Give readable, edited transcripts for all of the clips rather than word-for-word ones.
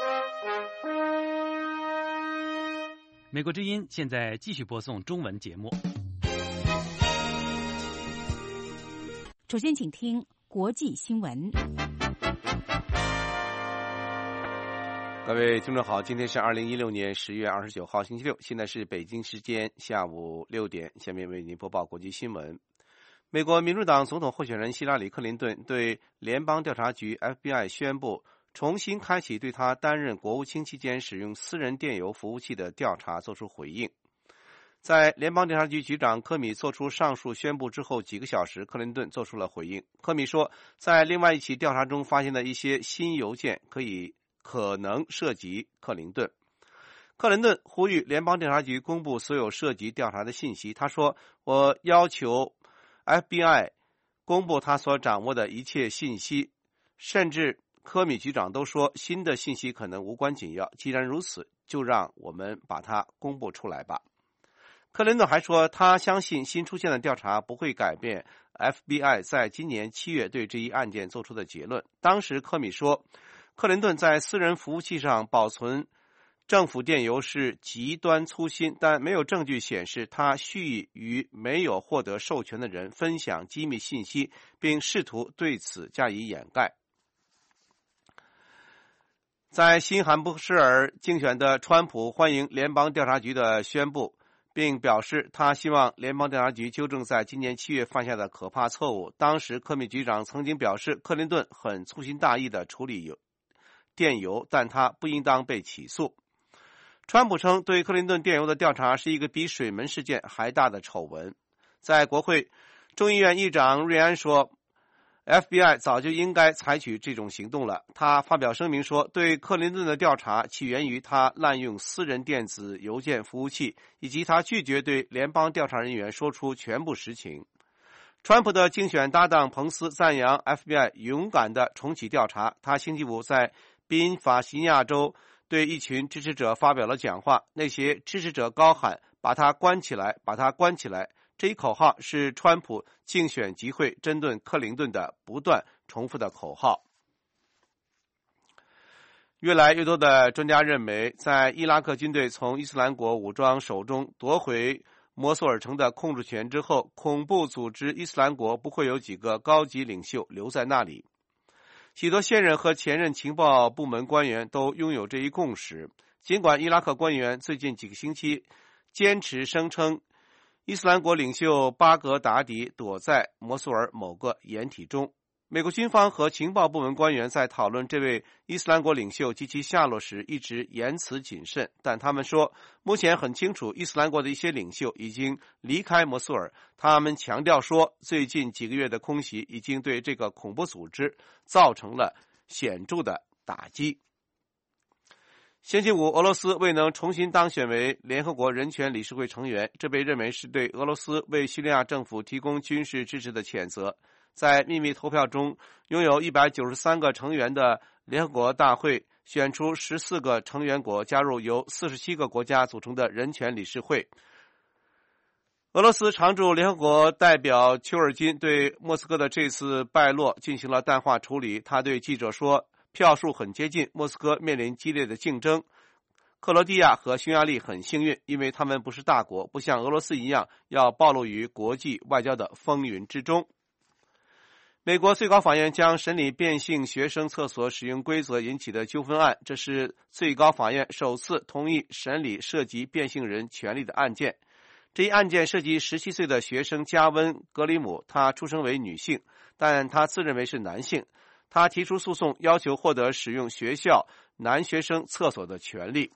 美国之音现在继续播送中文节目。 首先请听国际新闻。 各位听众好，今天是2016年10月29号星期六，现在是北京时间下午6点，下面为您播报国际新闻。美国民主党总统候选人希拉里·克林顿对联邦调查局 FBI 宣布重新开启对他担任国务卿期间使用私人电邮服务器的调查作出回应。在联邦调查局局长科米做出上述宣布之后几个小时，克林顿做出了回应。科米说，在另外一起调查中发现的一些新邮件可能涉及克林顿。克林顿呼吁联邦调查局公布所有涉及调查的信息。他说，我要求 FBI 公布他所掌握的一切信息，甚至科米局长都说新的信息可能无关紧要，既然如此，就让我们把它公布出来吧。克林顿还说，他相信新出现的调查不会改变 FBI 在今年7月对这一案件做出的结论。当时科米说，克林顿在私人服务器上保存政府电邮是极端粗心，但没有证据显示他蓄意与没有获得授权的人分享机密信息，并试图对此加以掩盖。在新罕布什尔竞选的川普欢迎联邦调查局的宣布，并表示他希望联邦调查局纠正在今年7月犯下的可怕错误。当时科米局长曾经表示，克林顿很粗心大意地处理电邮，但他不应当被起诉。川普称，对克林顿电邮的调查是一个比水门事件还大的丑闻。在国会，众议院议长瑞安说， FBI 早就应该采取这种行动了。他发表声明说，对克林顿的调查起源于他滥用私人电子邮件服务器，以及他拒绝对联邦调查人员说出全部实情。川普的竞选搭档彭斯赞扬 FBI 勇敢地重启调查。他星期五在宾法西尼亚州对一群支持者发表了讲话，那些支持者高喊，把他关起来，把他关起来。这一口号是川普竞选集会针对克林顿的不断重复的口号。越来越多的专家认为，在伊拉克军队从伊斯兰国武装手中夺回摩苏尔城的控制权之后，恐怖组织伊斯兰国不会有几个高级领袖留在那里。许多现任和前任情报部门官员都拥有这一共识，尽管伊拉克官员最近几个星期坚持声称伊斯兰国领袖巴格达迪躲在摩苏尔某个掩体中。美国军方和情报部门官员在讨论这位伊斯兰国领袖及其下落时一直言辞谨慎，但他们说，目前很清楚伊斯兰国的一些领袖已经离开摩苏尔。他们强调说，最近几个月的空袭已经对这个恐怖组织造成了显著的打击。星期五，俄罗斯未能重新当选为联合国人权理事会成员，这被认为是对俄罗斯为叙利亚政府提供军事支持的谴责。在秘密投票中，拥有193个成员的联合国大会选出14个成员国加入由47个国家组成的人权理事会。俄罗斯常驻联合国代表丘尔金对莫斯科的这次败落进行了淡化处理。他对记者说，票数很接近，莫斯科面临激烈的竞争。克罗地亚和匈牙利很幸运，因为他们不是大国，不像俄罗斯一样要暴露于国际外交的风云之中。美国最高法院将审理变性学生厕所使用规则引起的纠纷案，这是最高法院首次同意审理涉及变性人权利的案件。这一案件涉及17岁的学生加温·格里姆，他出生为女性，但他自认为是男性。他提出诉讼，要求获得使用学校男学生厕所的权利。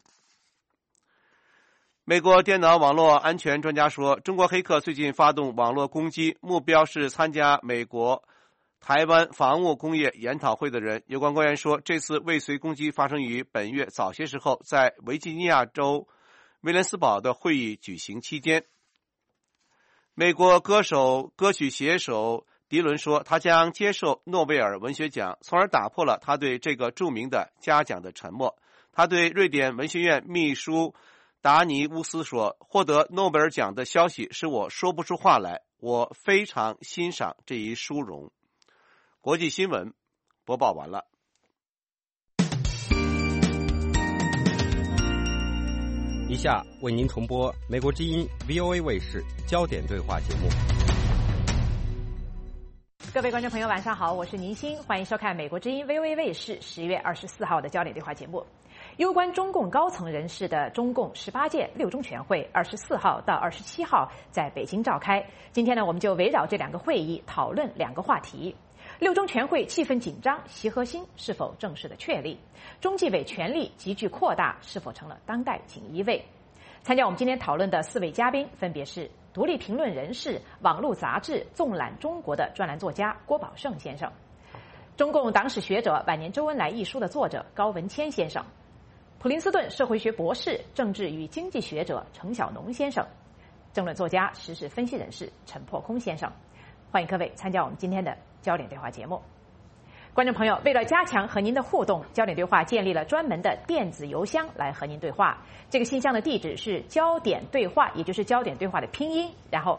美国电脑网络安全专家说，中国黑客最近发动网络攻击，目标是参加美国台湾防务工业研讨会的人。有关官员说，这次未遂攻击发生于本月早些时候，在维吉尼亚州威廉斯堡的会议举行期间。美国歌曲写手迪伦说，他将接受诺贝尔文学奖，从而打破了他对这个著名的嘉奖的沉默。他对瑞典文学院秘书达尼乌斯说，获得诺贝尔奖的消息使我说不出话来，我非常欣赏这一殊荣。国际新闻播报完了。 以下为您重播美国之音 VOA 卫视焦点对话节目。 各位观众朋友，晚上好，我是宁鑫，欢迎收看美国之音 VOA 卫视10月24号的焦点对话节目。攸关中共高层人士的中共18届六中全会24号到27号在北京召开。今天呢，我们就围绕这2个会议讨论2个话题：六中全会气氛紧张，习核心是否正式的确立？中纪委权力急剧扩大，是否成了当代锦衣卫？参加我们今天讨论的4位嘉宾分别是独立评论人士、网络杂志《纵览中国》的专栏作家郭宝胜先生，中共党史学者《晚年周恩来》一书的作者高文谦先生，普林斯顿社会学博士、政治与经济学者程晓农先生，政论作家、时事分析人士陈破空先生。欢迎各位参加我们今天的焦点对话节目。观众朋友，为了加强和您的互动，焦点对话建立了专门的电子邮箱来和您对话。这个信箱的地址是焦点对话，也就是焦点对话的拼音，然后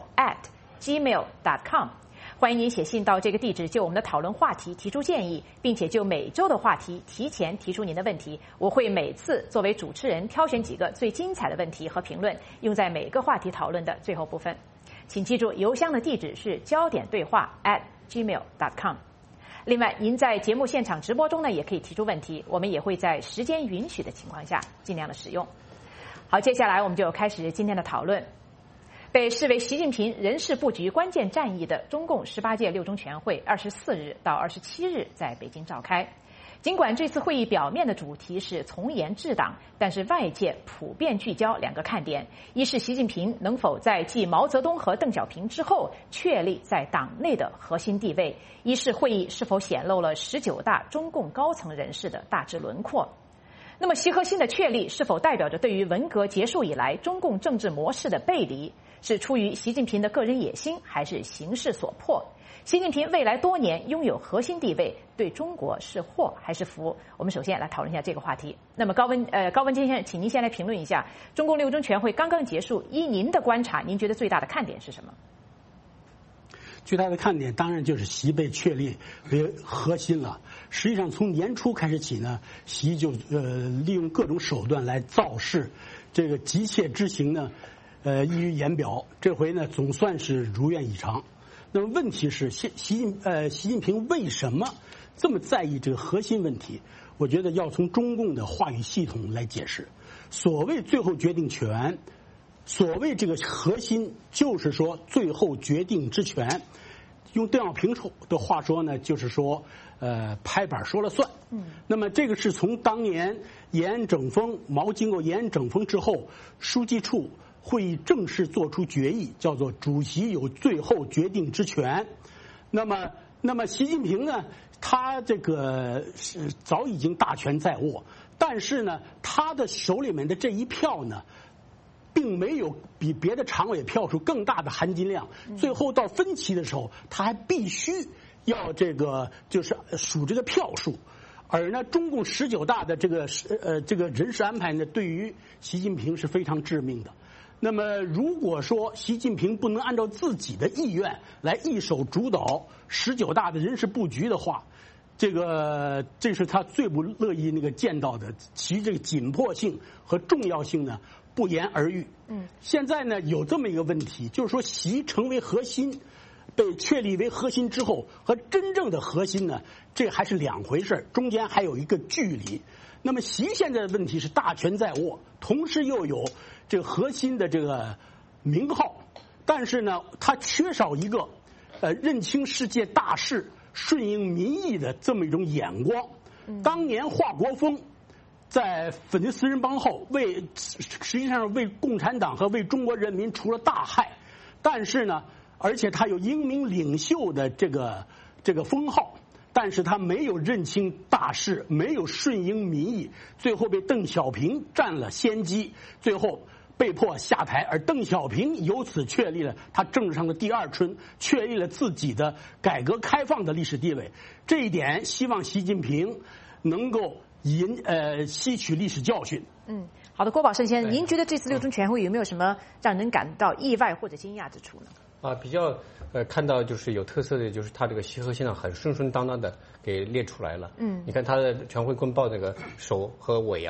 @gmail.com。欢迎您写信到这个地址，就我们的讨论话题提出建议，并且就每周的话题提前提出您的问题。我会每次作为主持人挑选几个最精彩的问题和评论，用在每个话题讨论的最后部分。请记住，邮箱的地址是焦点对话@gmail.com。另外，您在节目现场直播中呢，也可以提出问题，我们也会在时间允许的情况下尽量的使用。好，接下来我们就开始今天的讨论。被视为习近平人事布局关键战役的中共18届六中全会24日到27日在北京召开。尽管这次会议表面的主题是从严治党，但是外界普遍聚焦2个看点：一是习近平能否在继毛泽东和邓小平之后确立在党内的核心地位；一是会议是否显露了19大中共高层人士的大致轮廓。那么习核心的确立是否代表着对于文革结束以来中共政治模式的背离？是出于习近平的个人野心，还是形势所迫？习近平未来多年拥有核心地位，对中国是祸还是福？我们首先来讨论一下这个话题。那么高文先生，请您先来评论一下中共六中全会刚刚结束，依您的观察，您觉得最大的看点是什么？ 最大的看点当然就是习被确立为核心了。实际上从年初开始起呢，习就利用各种手段来造势，这个急切之行呢溢于言表。这回呢总算是如愿以偿。那么问题是习近平为什么这么在意这个核心问题？我觉得要从中共的话语系统来解释。所谓最后决定权，所谓这个核心，就是说最后决定之权。用邓小平的话说呢，就是说拍板说了算。那么这个是从当年延安整风，毛经过延安整风之后，书记处会议正式做出决议，叫做主席有最后决定之权。那么习近平呢，他这个是早已经大权在握，但是呢，他的手里面的这一票呢，并没有比别的常委票数更大的含金量。最后到分歧的时候，他还必须要这个就是数这个票数。而呢，中共19大的这个人事安排呢，对于习近平是非常致命的。那么如果说习近平不能按照自己的意愿来一手主导19大的人事布局的话，这是他最不乐意见到的，其这个紧迫性和重要性呢不言而喻。现在呢有这么一个问题，就是说习成为核心，被确立为核心之后，和真正的核心呢，这还是2回事，中间还有一个距离。那么习现在的问题是大权在握，同时又有这个核心的这个名号，但是呢，他缺少一个认清世界大势、顺应民意的这么一种眼光。当年华国锋在粉碎四人帮后，实际上为共产党和为中国人民除了大害，但是呢，而且他有英明领袖的这个封号。但是他没有认清大势，没有顺应民意，最后被邓小平占了先机，最后被迫下台。而邓小平由此确立了他政治上的第2春，确立了自己的改革开放的历史地位。这一点，希望习近平能够吸取历史教训。 好的，郭宝胜先生，您觉得这次六中全会有没有什么让人感到意外或者惊讶之处呢？ 比较看到就是有特色的，就是他这个习核心很顺顺当当的给列出来了。你看他的全会公报这个首和尾啊，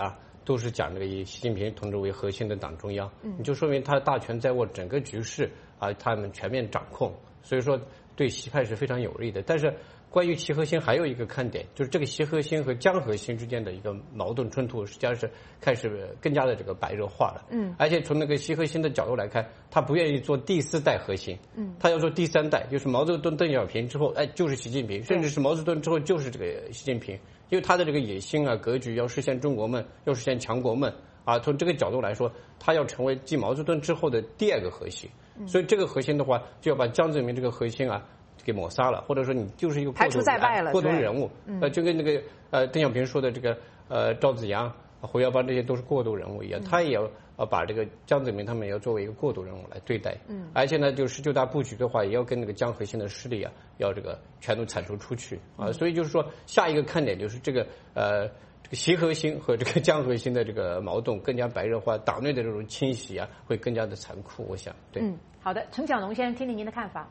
都是讲这个以习近平同志为核心的党中央，你就说明他大权在握，整个局势啊，他们全面掌控，所以说对习派是非常有利的。但是关于习核心还有一个看点，就是这个习核心和江核心之间的一个矛盾冲突，实际上是开始更加的这个白热化了。而且从那个习核心的角度来看，他不愿意做第4代核心，他要做第3代，就是毛泽东、邓小平之后，就是习近平，甚至是毛泽东之后就是这个习近平，因为他的这个野心啊、格局，要实现中国梦，要实现强国梦啊，从这个角度来说，他要成为继毛泽东之后的第2个核心，所以这个核心的话，就要把江泽民这个核心啊给抹杀了，或者说你就是一个排除在外了， 过渡人物，就跟那个邓小平说的这个赵紫阳、胡耀邦这些都是过渡人物一样，他也要把这个江泽民他们也要作为一个过渡人物来对待，而且呢，就19大布局的话，也要跟那个江核心的势力啊，要这个全都铲除出去啊，所以就是说下一个看点就是这个习核心和这个江核心的这个矛盾更加白热化，党内的这种清洗啊，会更加的残酷，我想，对。 好的，陈小农先生，听听您的看法。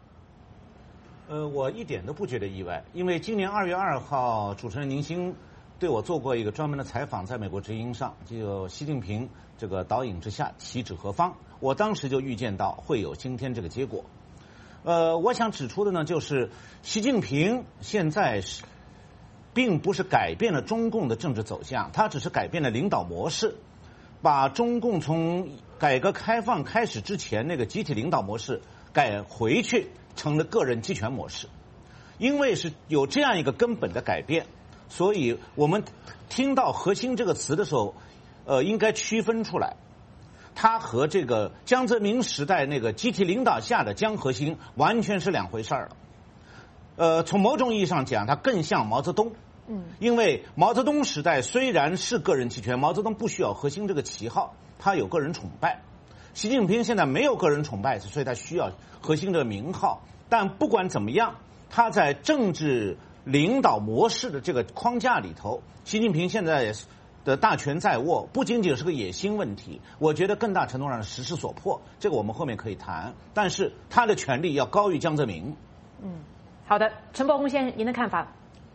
我一点都不觉得意外，因为今年2月2号，主持人宁鑫对我做过一个专门的采访，在美国之音上，就习近平这个导引之下，岂止何方？我当时就预见到会有今天这个结果。我想指出的呢，就是习近平现在并不是改变了中共的政治走向，他只是改变了领导模式，把中共从改革开放开始之前那个集体领导模式改回去。成了个人集权模式，因为是有这样一个根本的改变，所以我们听到核心这个词的时候，应该区分出来，它和这个江泽民时代那个集体领导下的江核心完全是两回事了。从某种意义上讲，它更像毛泽东。因为毛泽东时代虽然是个人集权，毛泽东不需要核心这个旗号，他有个人崇拜。习近平现在没有个人崇拜，所以他需要核心的名号。但不管怎么样，他在政治领导模式的这个框架里头，习近平现在的大权在握，不仅仅是个野心问题，我觉得更大程度上是时势所迫，这个我们后面可以谈。但是他的权力要高于江泽民。 好的，陈伯公先生，您的看法？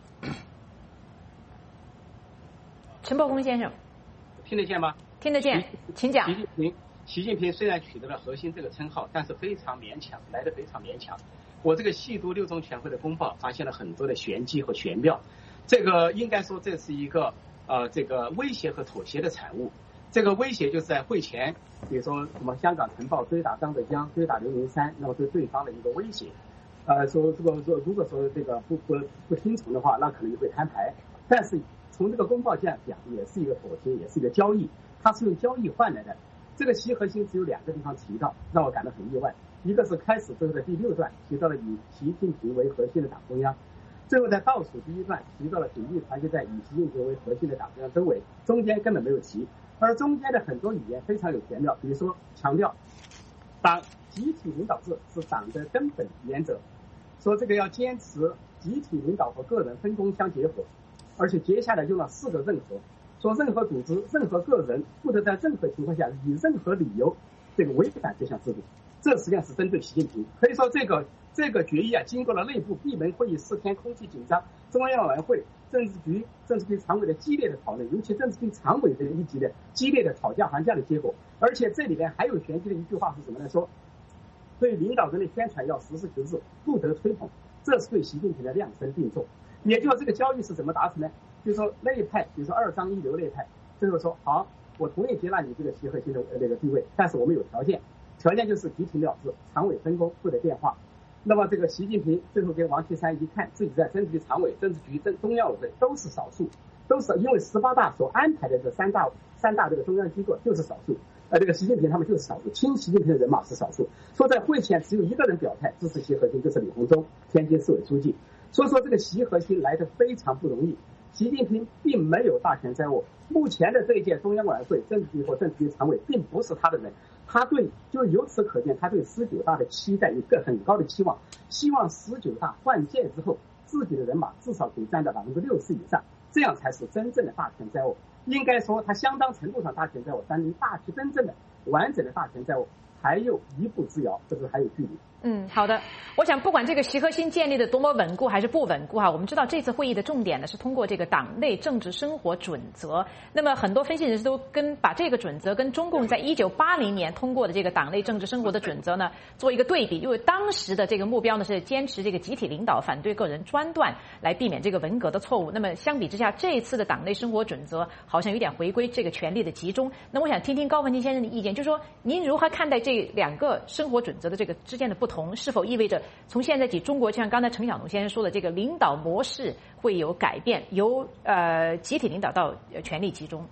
陈伯公先生， 听得见吗？ 听得见，请讲。 习近平虽然取得了核心这个称号，但是非常勉强，来得非常勉强。我这个细读6中全会的公报，发现了很多的玄机和玄妙。这个应该说这是一个这个威胁和妥协的产物。这个威胁就是在会前，比如说什么香港晨报追打张德江，追打刘云山，那么对对方的一个威胁。说这个如果说这个不听从的话，那可能就会摊牌。但是从这个公报这样讲，也是一个妥协，也是一个交易，它是用交易换来的。这个习核心只有2个地方提到，让我感到很意外。一个是开始之后的第6段提到了以习近平为核心的党中央，最后在倒数第1段提到了鼎力团结在以习近平为核心的党中央周围，中间根本没有提。而中间的很多语言非常有玄妙，比如说强调党集体领导制是党的根本原则，说这个要坚持集体领导和个人分工相结合，而且接下来用了4个任何，说任何组织、任何个人不得在任何情况下以任何理由这个违反这项制度。这实际上是针对习近平。可以说这个决议啊，经过了内部闭门会议4天，空气紧张，中央委员会、政治局常委的激烈的讨论，尤其政治局常委这一级的激烈的讨价还价的结果。而且这里边还有玄机的一句话是什么呢？说对领导人的宣传要实事求是，不得吹捧，这是对习近平的量身定做。也就是这个交易是怎么达成呢？就是说那一派，比如说2张1流那一派，最后说好，我同意接纳你这个习核心的那个地位，但是我们有条件就是集体领导制，常委分工不得变化。那么这个习近平最后跟王岐山一看，自己在政治局常委、政治局、中央委会都是少数，都是因为18大所安排的这三大这个中央机构就是少数，这个习近平他们就是少数，亲习近平的人马是少数。说在会前只有1个人表态支持习核心，就是李鸿忠，天津市委书记。所以说这个习核心来得非常不容易，习近平并没有大权在握。目前的这一届中央委员会、政治局或政治局常委并不是他的人，他对就由此可见，他对19大的期待有个很高的期望，希望19大换届之后，自己的人马至少可以占到60%以上，这样才是真正的大权在握。应该说，他相当程度上大权在握，但你真正的完整的大权在握， 还有一步之遥，这个还有距离。 好的。我想不管这个习核心建立的多么稳固还是不稳固我们知道这次会议的重点呢是通过这个党内政治生活准则。那么很多分析人士都把这个准则跟中共在1980年通过的这个党内政治生活的准则呢做一个对比，因为当时的这个目标呢是坚持这个集体领导，反对个人专断，来避免这个文革的错误。那么相比之下，这一次的党内生活准则好像有点回归这个权力的集中。那我想听听高文清先生的意见，就是说您如何看待这两个生活准则的这个之间的不同，是否意味着从现在起中国就像刚才陈晓农先生说的这个领导模式会有改变，由集体领导到权力集中？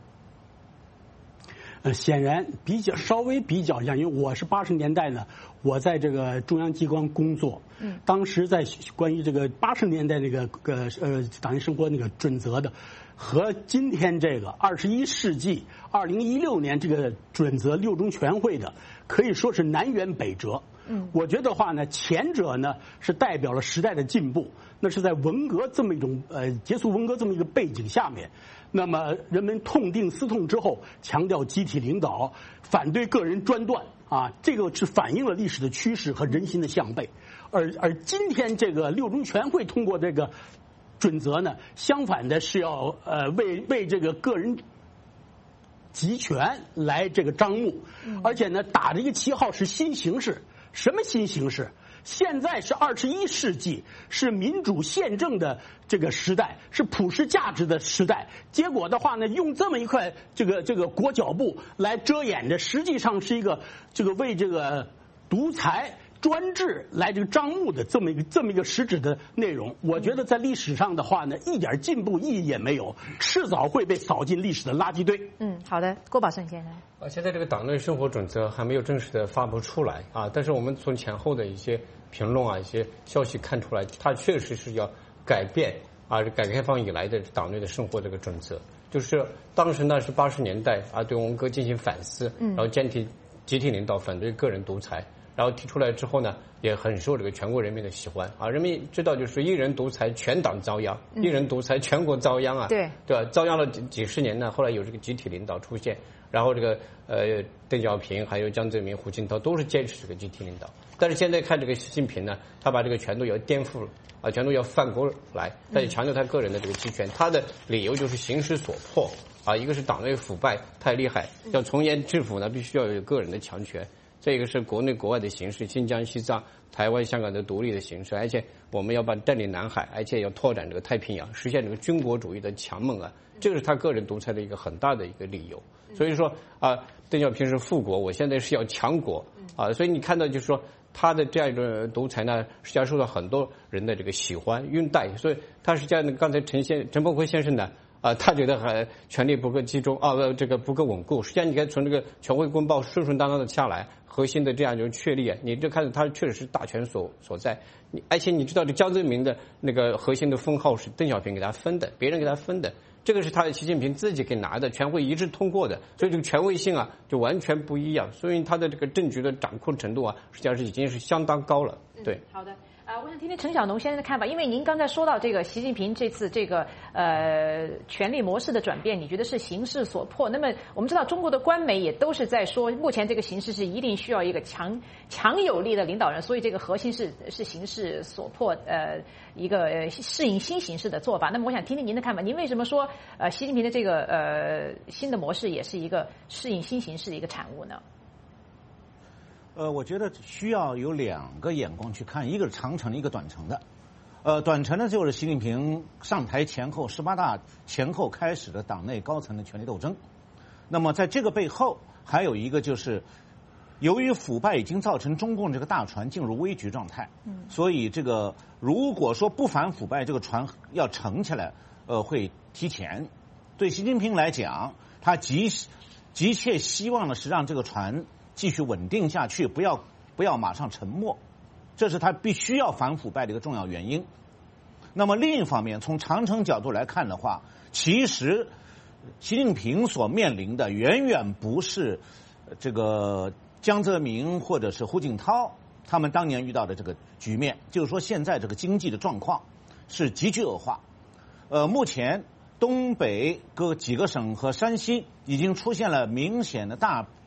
显然稍微比较一样，因为我是80年代呢，我在这个中央机关工作，当时在关于这个80年代那个党内生活那个准则的，和今天这个21世纪2016年这个准则六中全会的，可以说是南辕北辙。我觉得话呢，前者呢是代表了时代的进步，那是在文革这么一种结束文革这么一个背景下面，那么人们痛定思痛之后，强调集体领导，反对个人专断这个是反映了历史的趋势和人心的向背。而今天这个六中全会通过这个准则呢，相反的是要为这个个人集权来这个张目，而且呢打的一个旗号是新形势。什么新形势？现在是21世纪，是民主宪政的这个时代，是普世价值的时代。结果的话呢，用这么一块这个裹脚布来遮掩着，实际上是一个为这个独裁专制来这个张目的这么一个实质的内容。我觉得在历史上的话呢，一点进步意义也没有，迟早会被扫进历史的垃圾堆。 好的，郭宝胜先生。 现在这个党内生活准则还没有正式的发布出来但是我们从前后的一些评论一些消息看出来，它确实是要改变改革开放以来的党内的生活这个准则。就是当时呢是80年代对文革进行反思，然后坚持集体领导，反对个人独裁。然后提出来之后呢，也很受这个全国人民的喜欢人民知道就是一人独裁全党遭殃，一人独裁全国遭殃对吧？遭殃了几十年呢，后来有这个集体领导出现，然后这个邓小平还有江泽民、胡锦涛都是坚持这个集体领导。但是现在看这个习近平呢，他把这个全都要颠覆全都要反过来，但是强调他个人的这个集权，他的理由就是形势所迫一个是党内腐败太厉害，要从严治腐呢，必须要有个人的强权。这个是国内国外的形势，新疆、西藏、台湾、香港的独立的形势，而且我们要把占领南海，而且要拓展这个太平洋，实现这个军国主义的强猛这个是他个人独裁的一个很大的一个理由。所以说邓小平是富国，我现在是要强国所以你看到就是说他的这样一种独裁呢，实际上受到很多人的这个喜欢拥戴，所以他是这样的。刚才陈伯奎先生呢他觉得权力不够集中这个不够稳固。实际上你看从这个全会公报顺顺当当的下来，核心的这样一种确立你就看到他确实是大权所在。而且你知道这江泽民的那个核心的封号是邓小平给他分的，别人给他分的，这个是他习近平自己给拿的，全会一致通过的，所以这个权威性就完全不一样。所以他的这个政局的掌控程度实际上是已经是相当高了。对， 好的。我想听听陈晓农先生的看法，因为您刚才说到这个习近平这次这个权力模式的转变，你觉得是形势所迫。那么我们知道中国的官媒也都是在说，目前这个形势是一定需要一个强有力的领导人，所以这个核心是形势所迫一个适应新形势的做法。那么我想听听您的看法，您为什么说习近平的这个新的模式也是一个适应新形势的一个产物呢？ 我觉得需要有两个眼光去看，一个是长程，一个短程的。短程呢就是习近平上台前后18大前后开始的党内高层的权力斗争。那么在这个背后还有一个就是，由于腐败已经造成中共这个大船进入危局状态，所以这个如果说不反腐败，这个船要沉起来，会提前。对习近平来讲，他急切希望的是让这个船继续稳定下去，不要马上沉没，这是他必须要反腐败的一个重要原因。那么另一方面，从长程角度来看的话，其实习近平所面临的远远不是这个江泽民或者是胡锦涛他们当年遇到的这个局面，就是说现在这个经济的状况是急剧恶化。目前东北几个省和山西已经出现了明显的大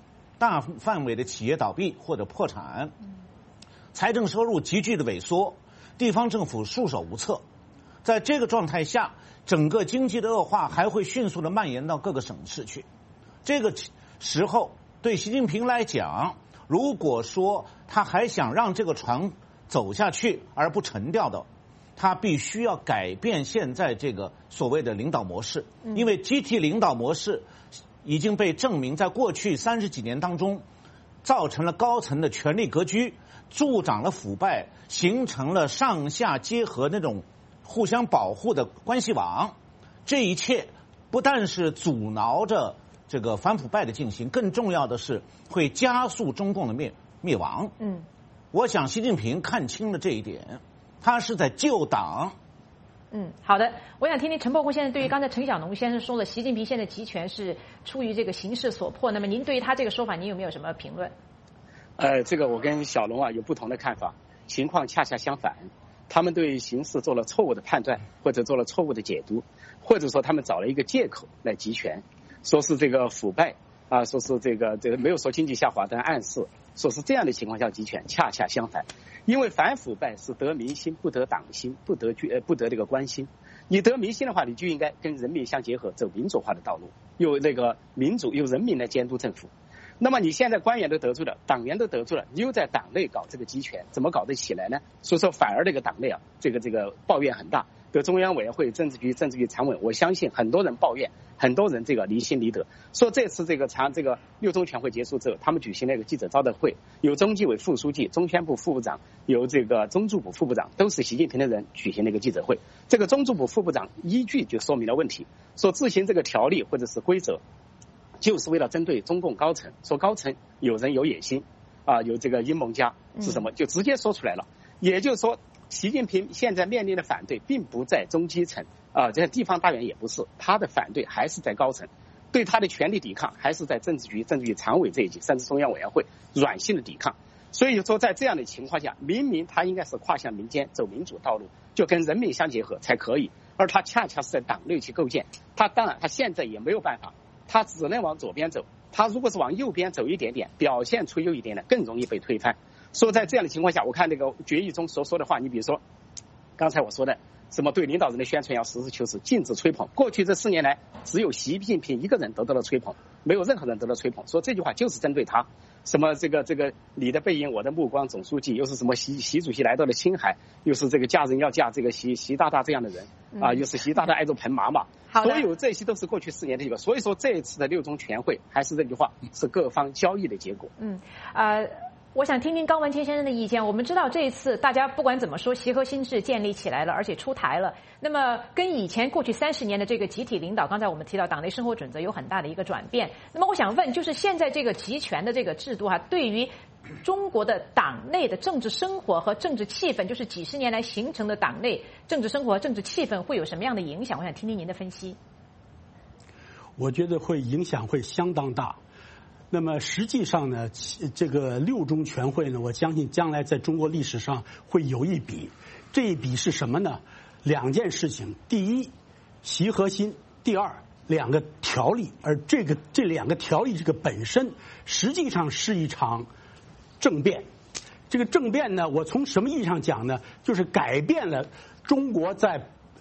大范围的企业倒闭或者破产，财政收入急剧的萎缩，地方政府束手无策。在这个状态下，整个经济的恶化还会迅速的蔓延到各个省市去。这个时候，对习近平来讲，如果说他还想让这个船走下去而不沉掉的，他必须要改变现在这个所谓的领导模式，因为集体领导模式已经被证明在过去30几年当中，造成了高层的权力割据，助长了腐败，形成了上下结合那种互相保护的关系网。这一切不但是阻挠着这个反腐败的进行，更重要的是会加速中共的灭亡。我想习近平看清了这一点，他是在救党。 好的，我想听听陈伯虎先生对于刚才陈小农先生说的习近平现在集权是出于这个形势所迫，那么您对于他这个说法，您有没有什么评论？ 这个我跟小龙有不同的看法，情况恰恰相反。他们对形势做了错误的判断，或者做了错误的解读，或者说他们找了一个借口来集权，说是这个腐败说是这个没有说经济下滑，但暗示说是这样的情况下集权，恰恰相反。因为反腐败是得民心不得党心，不得这个官心。你得民心的话，你就应该跟人民相结合，走民主化的道路，有那个民主，有人民来监督政府。那么你现在官员都得罪了，党员都得罪了，你又在党内搞这个集权，怎么搞得起来呢？所以说反而这个党内这个抱怨很大。得中央委员会、政治局常委，我相信很多人抱怨，很多人这个离心离德。说这次这个六中全会结束之后，他们举行了一个记者招待会，有中纪委副书记、中宣部副部长，有这个中组部副部长，都是习近平的人举行了一个记者会。这个中组部副部长一句就说明了问题，说自行这个条例或者是规则，就是为了针对中共高层，说高层有人有野心有这个阴谋家是什么，就直接说出来了。也就是说，习近平现在面临的反对并不在中基层这地方大员也不是，他的反对还是在高层，对他的权力抵抗还是在政治局常委这一级，甚至中央委员会软性的抵抗。所以说在这样的情况下，明明他应该是跨向民间走民主道路，就跟人民相结合才可以，而他恰恰是在党内去构建。他当然他现在也没有办法，他只能往左边走，他如果是往右边走一点点，表现出优一点点，更容易被推翻。说在这样的情况下，我看那个决议中所说的话，你比如说刚才我说的什么对领导人的宣传要实事求是，禁止吹捧。过去这4年来，只有习近平一个人得到了吹捧，没有任何人得到吹捧。说这句话就是针对他，什么这个你的背影我的目光总书记，又是什么习主席来到了青海，又是这个嫁人要嫁这个习大大这样的人又是习大大爱着盆妈妈。所有这些都是过去4年的一个。所以说这一次的6中全会还是这句话，是各方交易的结果。 我想听听高文谦先生的意见。我们知道这一次大家不管怎么说，习核心制建立起来了，而且出台了。那么跟以前过去30年的这个集体领导，刚才我们提到党内生活准则有很大的一个转变。那么我想问，就是现在这个集权的这个制度对于中国的党内的政治生活和政治气氛，就是几十年来形成的党内政治生活、政治气氛会有什么样的影响？我想听听您的分析。 我觉得影响会相当大。那么实际上呢，这个6中全会呢，我相信将来在中国历史上会有一笔。这一笔是什么呢？2件事情：第一，习核心；第二，2个条例。而这2个条例这个本身，实际上是一场政变。这个政变呢，我从什么意义上讲呢？就是改变了中国在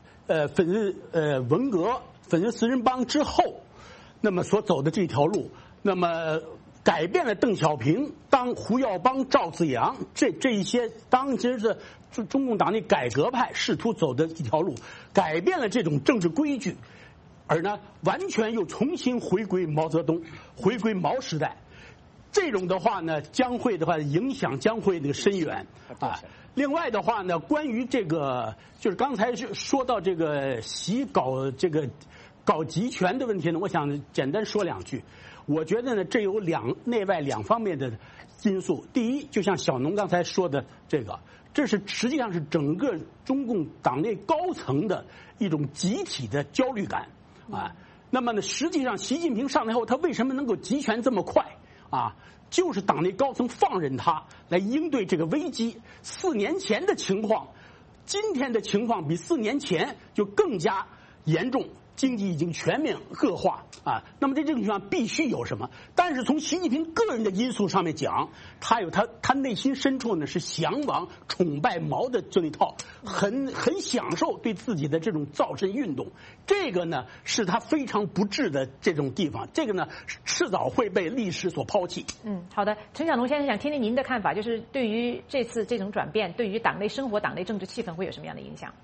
文革、粉碎四人帮之后，那么所走的这条路。那么改变了邓小平、胡耀邦、赵紫阳这一些当时的中共党内改革派试图走的一条路，改变了这种政治规矩，而呢完全又重新回归毛泽东，回归毛时代。这种的话呢，影响将会那个深远另外的话呢，关于这个就是刚才说到这个习搞集权的问题呢，我想简单说2句。我觉得呢，这有内外2方面的因素。第一，就像小农刚才说的这是实际上是整个中共党内高层的一种集体的焦虑感那么呢，实际上习近平上台后，他为什么能够集权这么快就是党内高层放任他来应对这个危机。4年前的情况，今天的情况比4年前就更加严重， 经济已经全面恶化啊。那么在这种情况必须有什么？但是从习近平个人的因素上面讲，他有他内心深处呢是向往崇拜毛的这一套，很享受对自己的这种造神运动。这个呢是他非常不智的这种地方，这个呢迟早会被历史所抛弃。 好的，陈小农先生想听听您的看法，就是对于这次这种转变，对于党内生活、党内政治气氛会有什么样的影响？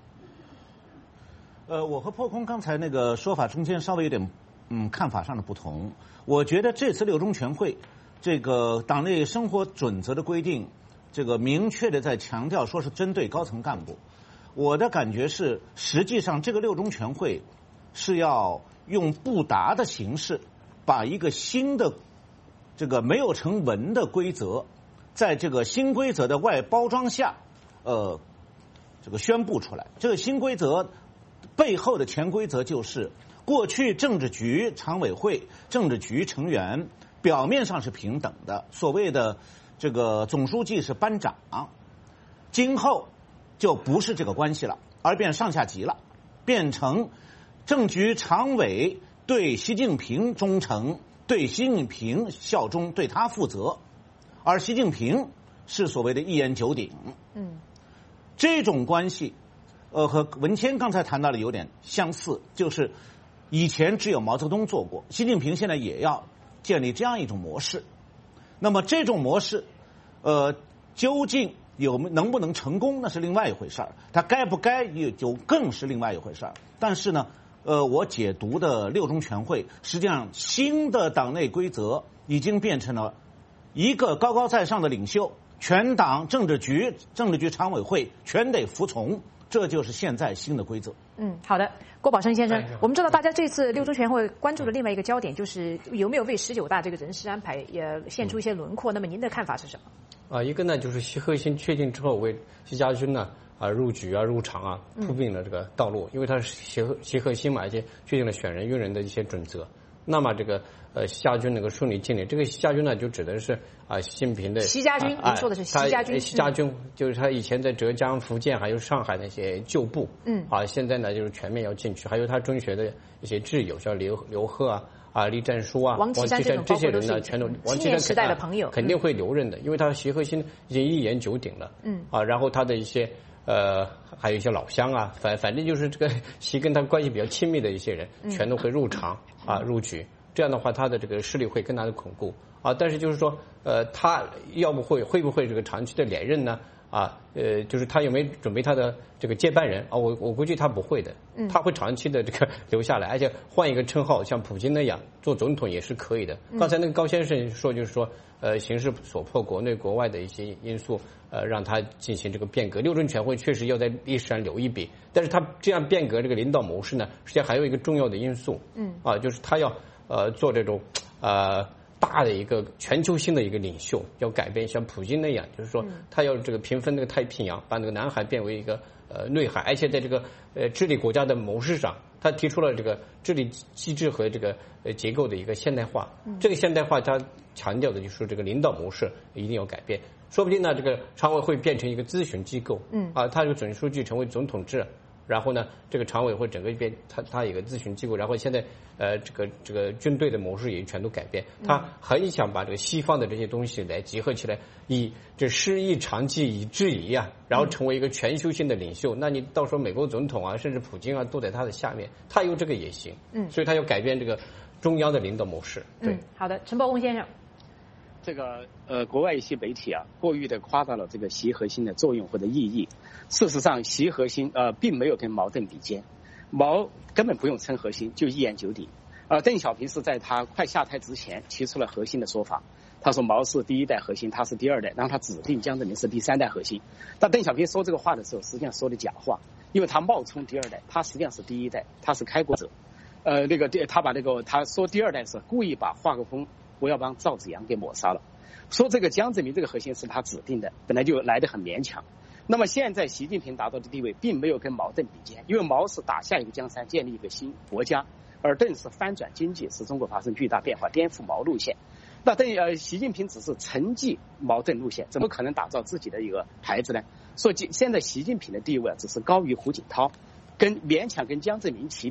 我和破空刚才那个说法中间稍微有点看法上的不同。我觉得这次六中全会这个党内生活准则的规定，这个明确的在强调说是针对高层干部。我的感觉是，实际上这个六中全会是要用布达的形式，把一个新的这个没有成文的规则，在这个新规则的外包装下，这个宣布出来。这个新规则背后的潜规则就是，过去政治局常委会政治局成员表面上是平等的，所谓的这个总书记是班长，今后就不是这个关系了，而变上下级了，变成政局常委对习近平忠诚，对习近平效忠，对他负责，而习近平是所谓的一言九鼎。这种关系和文谦刚才谈到的有点相似，就是以前只有毛泽东做过，习近平现在也要建立这样一种模式。那么这种模式究竟能不能成功，那是另外一回事儿，它该不该也就更是另外一回事儿。但是呢我解读的六中全会，实际上新的党内规则已经变成了一个高高在上的领袖，全党政治局常委会全得服从，这就是现在新的规则。 好的，郭宝生先生，我们知道大家这次六中全会关注的另外一个焦点就是有没有为19大这个人事安排也现出一些轮廓，那么您的看法是什么？ 一个呢就是习核心确定之后，为习家军呢入局入常铺平了这个道路，因为他是习核心嘛，而且确定了选人用人的一些准则。那么这个习家军能够顺利建立，这个习家军呢就指的是习近平的习家军，您说的是习家军。 习家军就是他以前在浙江、福建还有上海那些旧部，现在呢就是全面要进去，还有他中学的一些挚友，像刘鹤栗战书王岐山这些人呢，全都王岐山时代的朋友肯定会留任的，因为他习核心已经一言九鼎了，然后他的一些还有一些老乡反正就是这个习跟他关系比较亲密的一些人，全都会入常入局。这样的话，他的这个势力会更加的巩固但是就是说，他会不会这个长期的连任呢？就是他有没有准备他的这个接班人我估计他不会的，他会长期的这个留下来，而且换一个称号，像普京那样做总统也是可以的。刚才那个高先生说，就是说，形势所迫，国内国外的一些因素，让他进行这个变革。六中全会确实要在历史上留一笔，但是他这样变革这个领导模式呢，实际上还有一个重要的因素，就是他要做这种大的一个全球性的一个领袖，要改变像普京那样，就是说他要这个平分那个太平洋，把那个南海变为一个内海，而且在这个治理国家的模式上，他提出了这个治理机制和这个结构的一个现代化。这个现代化他强调的就是这个领导模式一定要改变，说不定呢这个常委会变成一个咨询机构，他这个总书记成为总统制。然后呢，这个常委会整个变，他有个咨询机构，然后现在这个军队的模式也全都改变，他很想把这个西方的这些东西来集合起来，以这师夷长技以制夷然后成为一个全球性的领袖。那你到时候美国总统甚至普京都在他的下面，他有这个野心，所以他要改变这个中央的领导模式。对， 好的，陈伯翁先生。 这个国外一些媒体过于的夸大了这个习核心的作用或者意义。事实上，习核心并没有跟毛邓比肩，毛根本不用称核心，就一言九鼎。邓小平是在他快下台之前提出了核心的说法，他说毛是第一代核心，他是第二代，然后他指定江泽民是第三代核心。但邓小平说这个话的时候，实际上说的假话，因为他冒充第二代，他实际上是第一代，他是开国者。他说第二代是故意把华国锋、胡耀邦、赵紫阳给抹杀了，说这个江泽民这个核心是他指定的，本来就来得很勉强。那么现在习近平达到的地位并没有跟毛邓比肩，因为毛是打下一个江山，建立一个新国家，而邓是翻转经济，使中国发生巨大变化，颠覆毛路线。那习近平只是承继毛邓路线，怎么可能打造自己的一个牌子呢？所以现在习近平的地位只是高于胡锦涛，勉强跟江泽民齐平。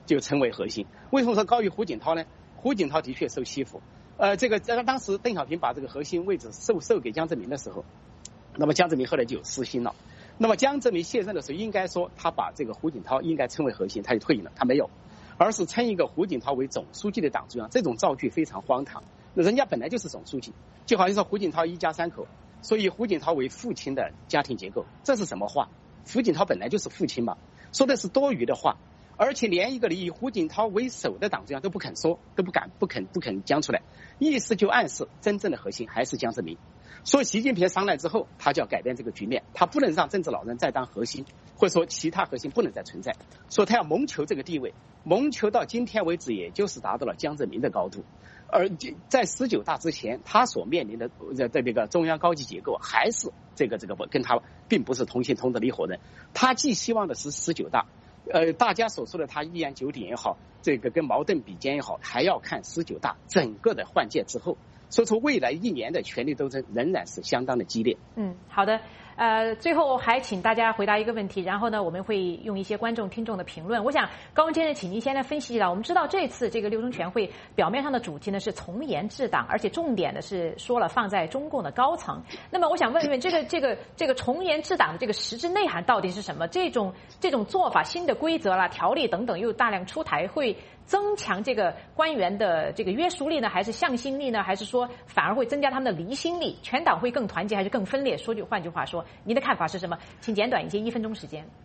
就称为核心。为什么说高于胡锦涛呢？胡锦涛的确受欺负。当时邓小平把这个核心位置授给江泽民的时候，那么江泽民后来就有私心了。那么江泽民卸任的时候，应该说他把这个胡锦涛应该称为核心，他就退隐了，他没有，而是称一个胡锦涛为总书记的党中央，这种造句非常荒唐。那人家本来就是总书记，就好像说胡锦涛一家3口，所以胡锦涛为父亲的家庭结构，这是什么话？胡锦涛本来就是父亲嘛，说的是多余的话。而且连一个以胡锦涛为首的党中央都不肯说，都不肯讲出来，意思就暗示真正的核心还是江泽民。所以习近平上来之后，他就要改变这个局面，他不能让政治老人再当核心，或者说其他核心不能再存在，所以他要谋求这个地位，谋求到今天为止，也就是达到了江泽民的高度。而在19大之前，他所面临的这个中央高级结构还是这个跟他并不是同姓同德的一伙人。他寄希望的是19大。大家所说的他一言9鼎也好，这个跟矛盾比肩也好，还要看19大整个的换届之后。所以说未来1年的权力斗争仍然是相当的激烈。 好的。最后还请大家回答一个问题，然后呢，我们会用一些观众听众的评论。我想高文先生，请您先来分析一下。我们知道这次这个6中全会表面上的主题呢是从严治党，而且重点的是说了放在中共的高层。那么我想问一问，这个从严治党的这个实质内涵到底是什么？这种做法，新的规则啦、条例等等又大量出台，会增强这个官员的这个约束力呢，还是向心力呢？还是说反而会增加他们的离心力？全党会更团结还是更分裂？换句话说，您的看法是什么？请简短一些，1分钟时间。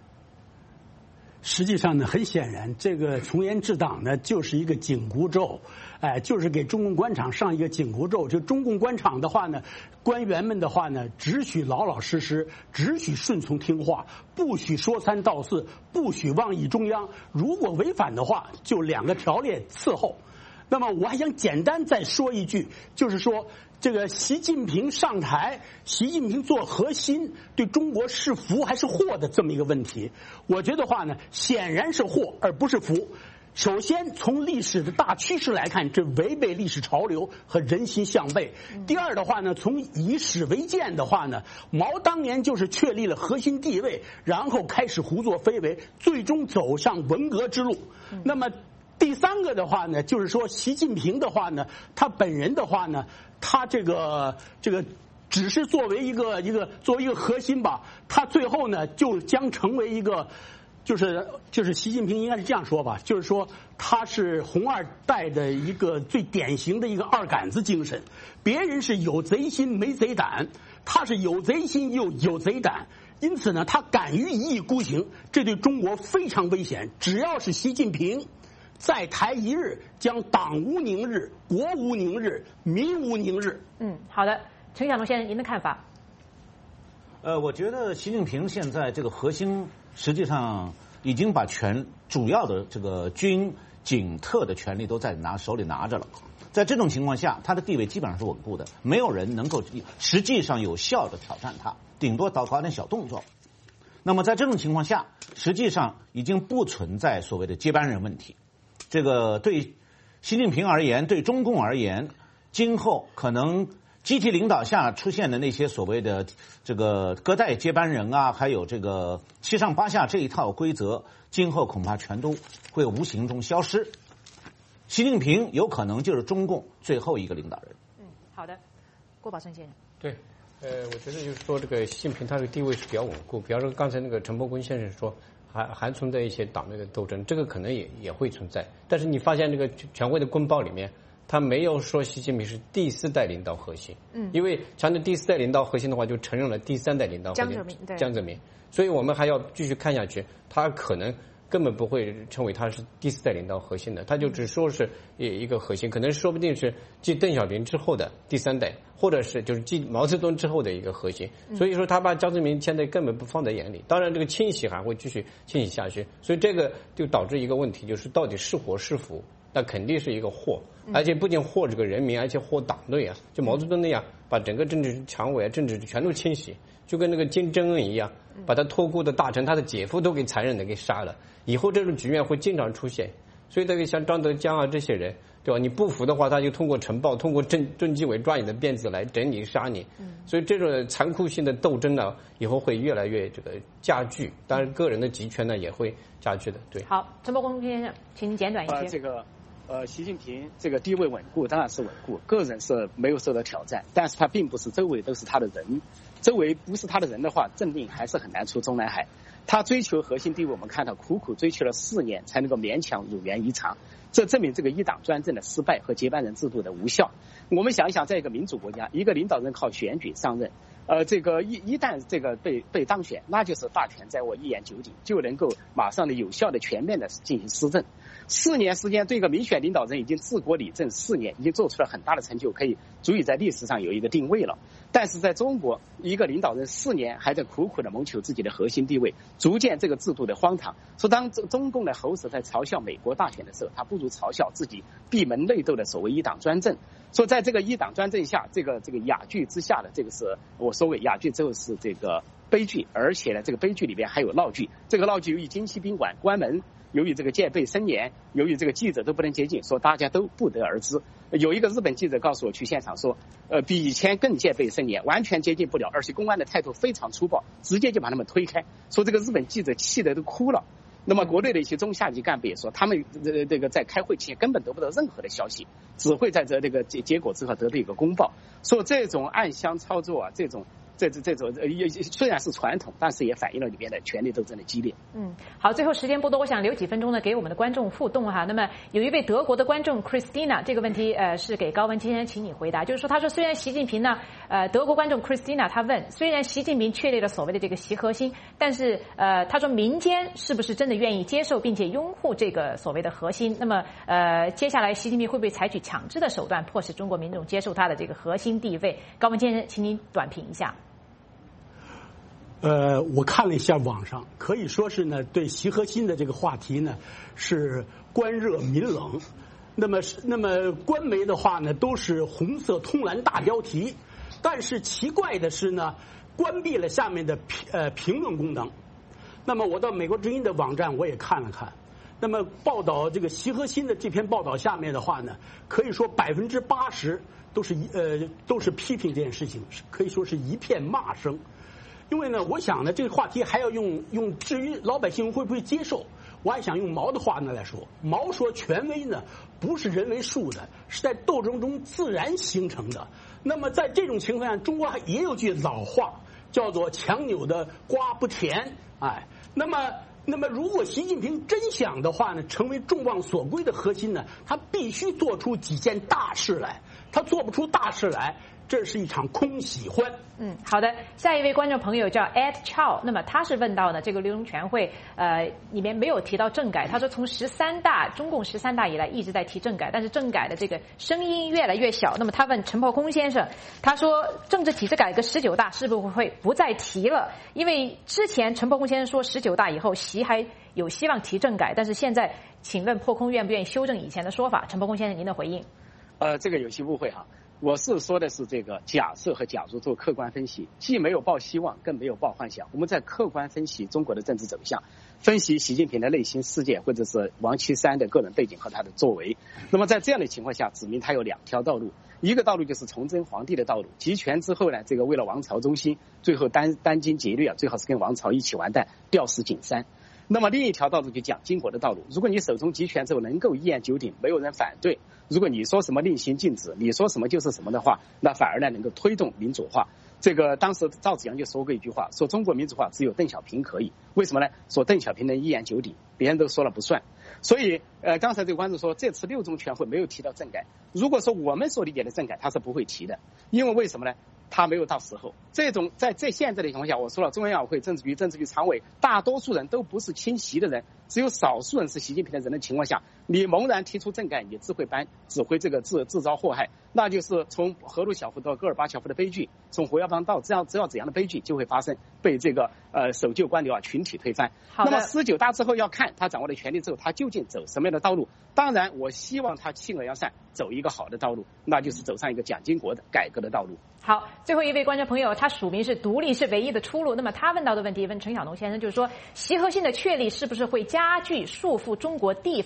实际上呢，很显然，这个从严治党呢，就是一个紧箍咒，就是给中共官场上一个紧箍咒。就中共官场的话呢，官员们的话呢，只许老老实实，只许顺从听话，不许说三道四，不许妄议中央。如果违反的话，就2个条例伺候。那么我还想简单再说一句，就是说这个习近平上台，习近平做核心，对中国是福还是祸的这么一个问题，我觉得话呢，显然是祸而不是福。首先从历史的大趋势来看，这违背历史潮流和人心向背。第二的话呢，从以史为鉴的话呢，毛当年就是确立了核心地位，然后开始胡作非为，最终走上文革之路。那么第3个的话呢，就是说习近平的话呢，他本人的话呢，他这个只是作为一个核心吧，他最后呢就将成为一个，就是习近平应该是这样说吧，就是说他是红2代的一个最典型的一个2杆子精神，别人是有贼心没贼胆，他是有贼心又有贼胆。因此呢，他敢于一意孤行，这对中国非常危险。只要是习近平在台一日，将党无宁日，国无宁日，民无宁日。 好的，陈小龙先生，您的看法？ 我觉得习近平现在这个核心实际上已经把主要的这个军警特的权力都在手里拿着了。在这种情况下，他的地位基本上是稳固的，没有人能够实际上有效的挑战他，顶多搞点小动作。那么在这种情况下，实际上已经不存在所谓的接班人问题。这个对习近平而言，对中共而言，今后可能集体领导下出现的那些所谓的这个隔代接班人啊，还有这个7上8下这一套规则，今后恐怕全都会无形中消失。习近平有可能就是中共最后一个领导人。 好的，郭宝胜先生。 对，我觉得就是说这个习近平他的地位是比较稳固。比方说刚才那个陈伯坤先生说，还存在一些党内的斗争，这个可能也会存在。但是你发现这个全会的公报里面，他没有说习近平是第4代领导核心。因为强调第4代领导核心的话，就承认了第3代领导核心江泽民。所以我们还要继续看下去，他可能根本不会称为他是第4代领导核心的，他就只说是一个核心，可能说不定是继邓小平之后的第3代，或者是就是继毛泽东之后的一个核心。所以说他把江泽民现在根本不放在眼里，当然这个清洗还会继续清洗下去，所以这个就导致一个问题，就是到底是祸是福，那肯定是一个祸，而且不仅祸这个人民，而且祸党内啊，就毛泽东那样把整个政治常委啊、政治全都清洗，就跟那个金正恩一样，把他托孤的大臣、他的姐夫都给残忍的给杀了。以后这种局面会经常出现， 所以这个像张德江啊这些人，对吧？你不服的话，他就通过晨报、通过证纪委抓你的辫子来整你、杀你。所以这种残酷性的斗争呢，以后会越来越这个加剧。当然，个人的集权呢也会加剧的。对。 好，陈伯公先生，请您简短一些。 习近平这个地位稳固当然是稳固，个人是没有受到挑战，但是他并不是周围都是他的人，周围不是他的人的话，政令还是很难出中南海。他追求核心地位，我们看到苦苦追求了4年才能够勉强如愿以偿，这证明这个一党专政的失败和接班人制度的无效。我们想一想，在一个民主国家，一个领导人靠选举上任，这个一旦这个被当选，那就是大权在握，一言九鼎，就能够马上的有效的全面的进行施政。4年时间，对一个民选领导人已经治国理政4年，已经做出了很大的成就，可以足以在历史上有一个定位了。但是在中国，一个领导人4年还在苦苦的谋求自己的核心地位，逐渐这个制度的荒唐。说当中共的喉舌在嘲笑美国大选的时候，他不如嘲笑自己闭门内斗的所谓一党专政。说在这个一党专政下，这个哑剧之下的这个是我所谓哑剧之后是这个悲剧，而且呢，这个悲剧里边还有闹剧。这个闹剧由于京西宾馆关门，由于这个戒备森严，由于这个记者都不能接近，说大家都不得而知。有一个日本记者告诉我去现场说，比以前更戒备森严，完全接近不了，而且公安的态度非常粗暴，直接就把他们推开，说这个日本记者气得都哭了。那么国内的一些中下级干部也说，他们这个在开会期间根本得不到任何的消息，只会在这个结果之后得到一个公报。说这种暗箱操作啊，这种虽然是传统，但是也反映了里面的权力斗争的激烈。 好，最后时间不多，我想留几分钟呢给我们的观众互动哈。那么有一位德国的观众 Christina， 这个问题是给高文先生，请你回答。就是说，他说虽然习近平呢，德国观众 Christina 他问，虽然习近平确立了所谓的这个习核心，但是他说民间是不是真的愿意接受并且拥护这个所谓的核心？那么接下来习近平会不会采取强制的手段，迫使中国民众接受他的这个核心地位？高文先生，请您短评一下。 我看了一下网上，可以说是呢，对习核心的这个话题呢是官热民冷。那么官媒的话呢都是红色通蓝大标题，但是奇怪的是呢，关闭了下面的评论功能。那么我到美国之音的网站我也看了看，那么报道这个习核心的这篇报道下面的话呢，可以说80%都是批评这件事情，可以说是一片骂声。因为呢，我想呢，这个话题还要用，至于老百姓会不会接受，我还想用毛的话呢来说。毛说权威呢不是人为树的，是在斗争中自然形成的。那么在这种情况下，中国也有句老话叫做强扭的瓜不甜，哎，那么如果习近平真想的话呢，成为众望所归的核心呢，他必须做出几件大事来。他做不出大事来，这是一场空喜欢。 好的，下一位观众朋友叫 Ed Chow， 那么他是问到呢，这个六中全会里面没有提到政改，他说从中共13大以来一直在提政改，但是政改的这个声音越来越小。那么他问陈炮空先生，他说政治体制改革19大是不是会不再提了？因为之前陈炮空先生说19大以后习还有希望提政改，但是现在请问破空愿不愿意修正以前的说法？陈炮空先生您的回应？ 这个有些误会哈。我是说的是这个假设和假如做客观分析，既没有抱希望，更没有抱幻想。我们在客观分析中国的政治走向，分析习近平的内心世界，或者是王岐山的个人背景和他的作为。那么在这样的情况下，指明他有2条道路，一个道路就是崇祯皇帝的道路，集权之后呢，这个为了王朝中心，最后殚精竭虑啊，最好是跟王朝一起完蛋，吊死井山。那么另一条道路就蒋经国的道路，如果你手中集权之后能够一言九鼎，没有人反对，如果你说什么令行禁止，你说什么就是什么的话，那反而呢能够推动民主化。这个当时赵紫阳就说过一句话，说中国民主化只有邓小平可以，为什么呢？说邓小平能一言九鼎，别人都说了不算。所以刚才这个观众说这次6中全会没有提到政改，如果说我们所理解的政改他是不会提的，因为为什么呢？他没有到时候。这种在现在的情况下，我说了，中央委员会政治局常委大多数人都不是亲习的人，只有少数人是习近平的人的情况下，你猛然提出政改，你只会这个制造祸害，那就是从赫鲁晓夫到戈尔巴乔夫的悲剧，从胡耀邦到只要怎样的悲剧就会发生，被这个守旧官僚群体推翻。那么19大之后要看他掌握了权力之后，他究竟走什么样的道路。当然我希望他弃恶扬善，走一个好的道路，那就是走上一个蒋经国的改革的道路。 好，最后一位观众朋友，他署名是独立是唯一的出路。那么他问到的问题，问陈晓东先生，就是说习核心的确立是不是会加剧束缚中国地方，尤其是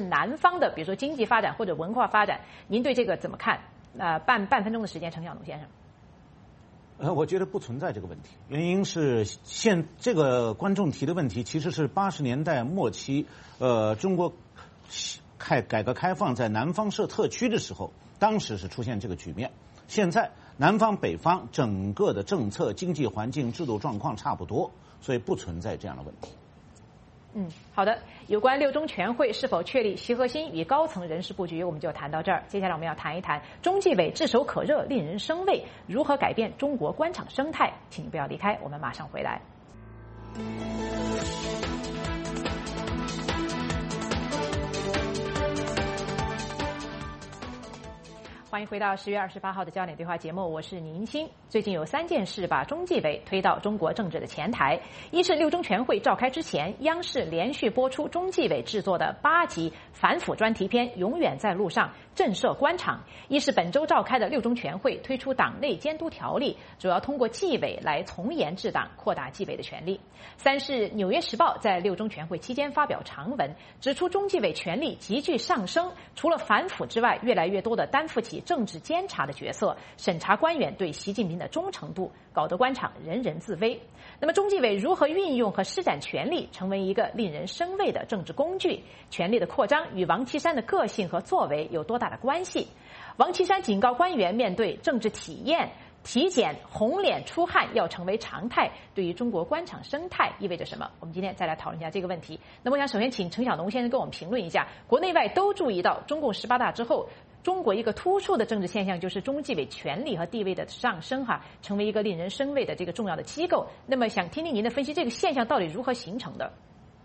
南方的，比如说经济发展或者文化发展，您对这个怎么看？半分钟的时间，陈晓农先生。 我觉得不存在这个问题，原因是这个观众提的问题其实是80年代末期，中国改革开放在南方设特区的时候，当时是出现这个局面。现在南方北方整个的政策、经济环境、制度状况差不多，所以不存在这样的问题。 好的。有关6中全会是否确立习核心与高层人事布局，我们就谈到这儿。接下来我们要谈一谈中纪委炙手可热，令人生畏，如何改变中国官场生态？请您不要离开，我们马上回来。欢迎回到10月28号的焦点对话节目，我是宁鑫。最近有3件事把中纪委推到中国政治的前台。一是6中全会召开之前，央视连续播出中纪委制作的8集反腐专题片《永远在路上》，震慑官场。一是本周召开的6中全会推出党内监督条例，主要通过纪委来从严治党，扩大纪委的权力。3是《纽约时报》在6中全会期间发表长文，指出中纪委权力急剧上升，除了反腐之外，越来越多的担负起政治监察的角色，审查官员对习近平的忠诚度，搞得官场人人自危。那么中纪委如何运用和施展权力，成为一个令人生畏的政治工具？权力的扩张与王岐山的个性和作为有多大的关系？王岐山警告官员，面对政治体检红脸出汗要成为常态，对于中国官场生态意味着什么？我们今天再来讨论一下这个问题。那么我想首先请陈晓农先生跟我们评论一下，国内外都注意到中共18大之后，中国一个突出的政治现象就是中纪委权力和地位的上升，成为一个令人生畏的这个重要的机构。那么想听听您的分析，这个现象到底如何形成的？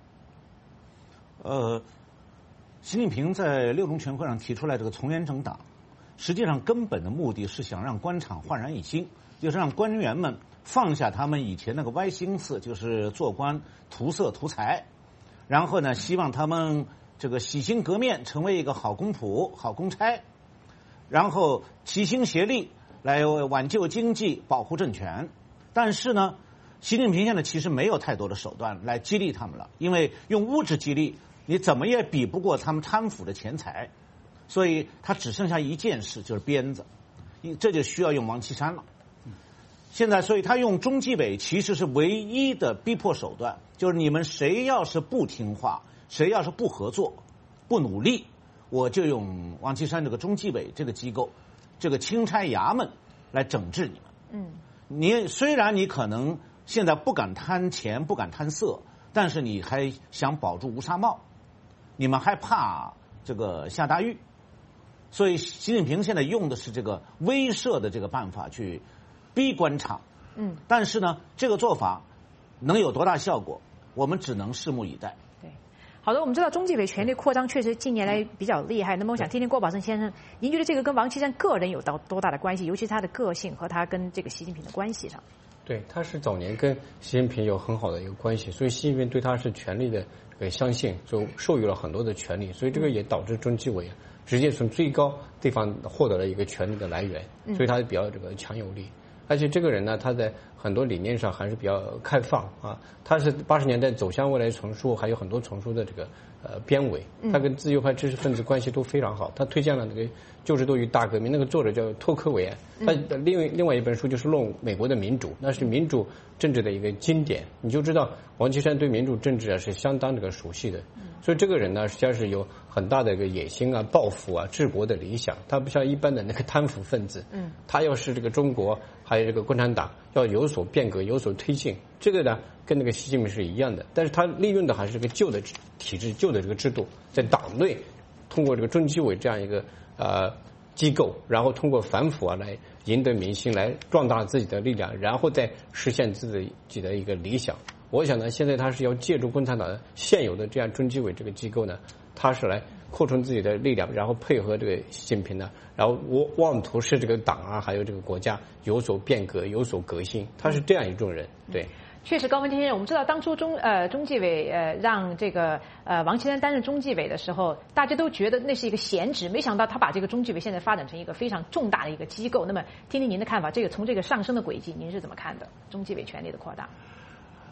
习近平在6中全会上提出来这个从严整党，实际上根本的目的是想让官场焕然一新，就是让官员们放下他们以前那个歪心思，就是做官图色图财，然后呢，希望他们这个洗心革面，成为一个好公仆、好公差，然后齐心协力来挽救经济、保护政权。但是呢，习近平现在其实没有太多的手段来激励他们了，因为用物质激励，你怎么也比不过他们贪腐的钱财。所以他只剩下一件事，就是鞭子，这就需要用王岐山了。现在，所以他用中纪委其实是唯一的逼迫手段，就是你们谁要是不听话，谁要是不合作、不努力，我就用王岐山这个中纪委这个机构、这个钦差衙门来整治你们。你虽然你可能现在不敢贪钱、不敢贪色，但是你还想保住乌纱帽，你们还怕这个下大狱。所以习近平现在用的是这个威慑的这个办法去逼官场。但是呢，这个做法能有多大效果，我们只能拭目以待。 对，好的，我们知道中纪委权力扩张确实近年来比较厉害。那么我想听听郭宝胜先生，您觉得这个跟王岐山个人有多大的关系？尤其是他的个性和他跟这个习近平的关系上。 对，他是早年跟习近平有很好的一个关系，所以习近平对他是权力的这个相信，就授予了很多的权利，所以这个也导致中纪委直接从最高地方获得了一个权力的来源，所以他比较这个强有力。而且这个人呢，他在很多理念上还是比较开放啊。他是80年代走向未来丛书还有很多丛书的这个编委，他跟自由派知识分子关系都非常好。他推荐了那个旧制度与大革命，那个作者叫托克维安，他另外一本书就是《论美国的民主》，那是民主政治的一个经典。你就知道王岐山对民主政治是相当这个熟悉的。所以这个人呢，实际上是有很大的一个野心啊、抱负啊、治国的理想。他不像一般的那个贪腐分子，他要是这个中国还有这个共产党要有所变革、有所推进，这个呢跟那个习近平是一样的。但是他利用的还是这个旧的体制、旧的这个制度，在党内通过这个中纪委这样一个机构，然后通过反腐啊来赢得民心，来壮大自己的力量，然后再实现自己的一个理想。我想呢，现在他是要借助共产党现有的这样中纪委这个机构呢，他是来扩充自己的力量，然后配合这个习近平呢，然后妄图使这个党啊，还有这个国家有所变革、有所革新。他是这样一种人，对。 确实，高文先生，我们知道当初中纪委让这个王岐山担任中纪委的时候，大家都觉得那是一个闲职，没想到他把这个中纪委现在发展成一个非常重大的一个机构。那么，听听您的看法，从这个上升的轨迹，您是怎么看的？中纪委权力的扩大？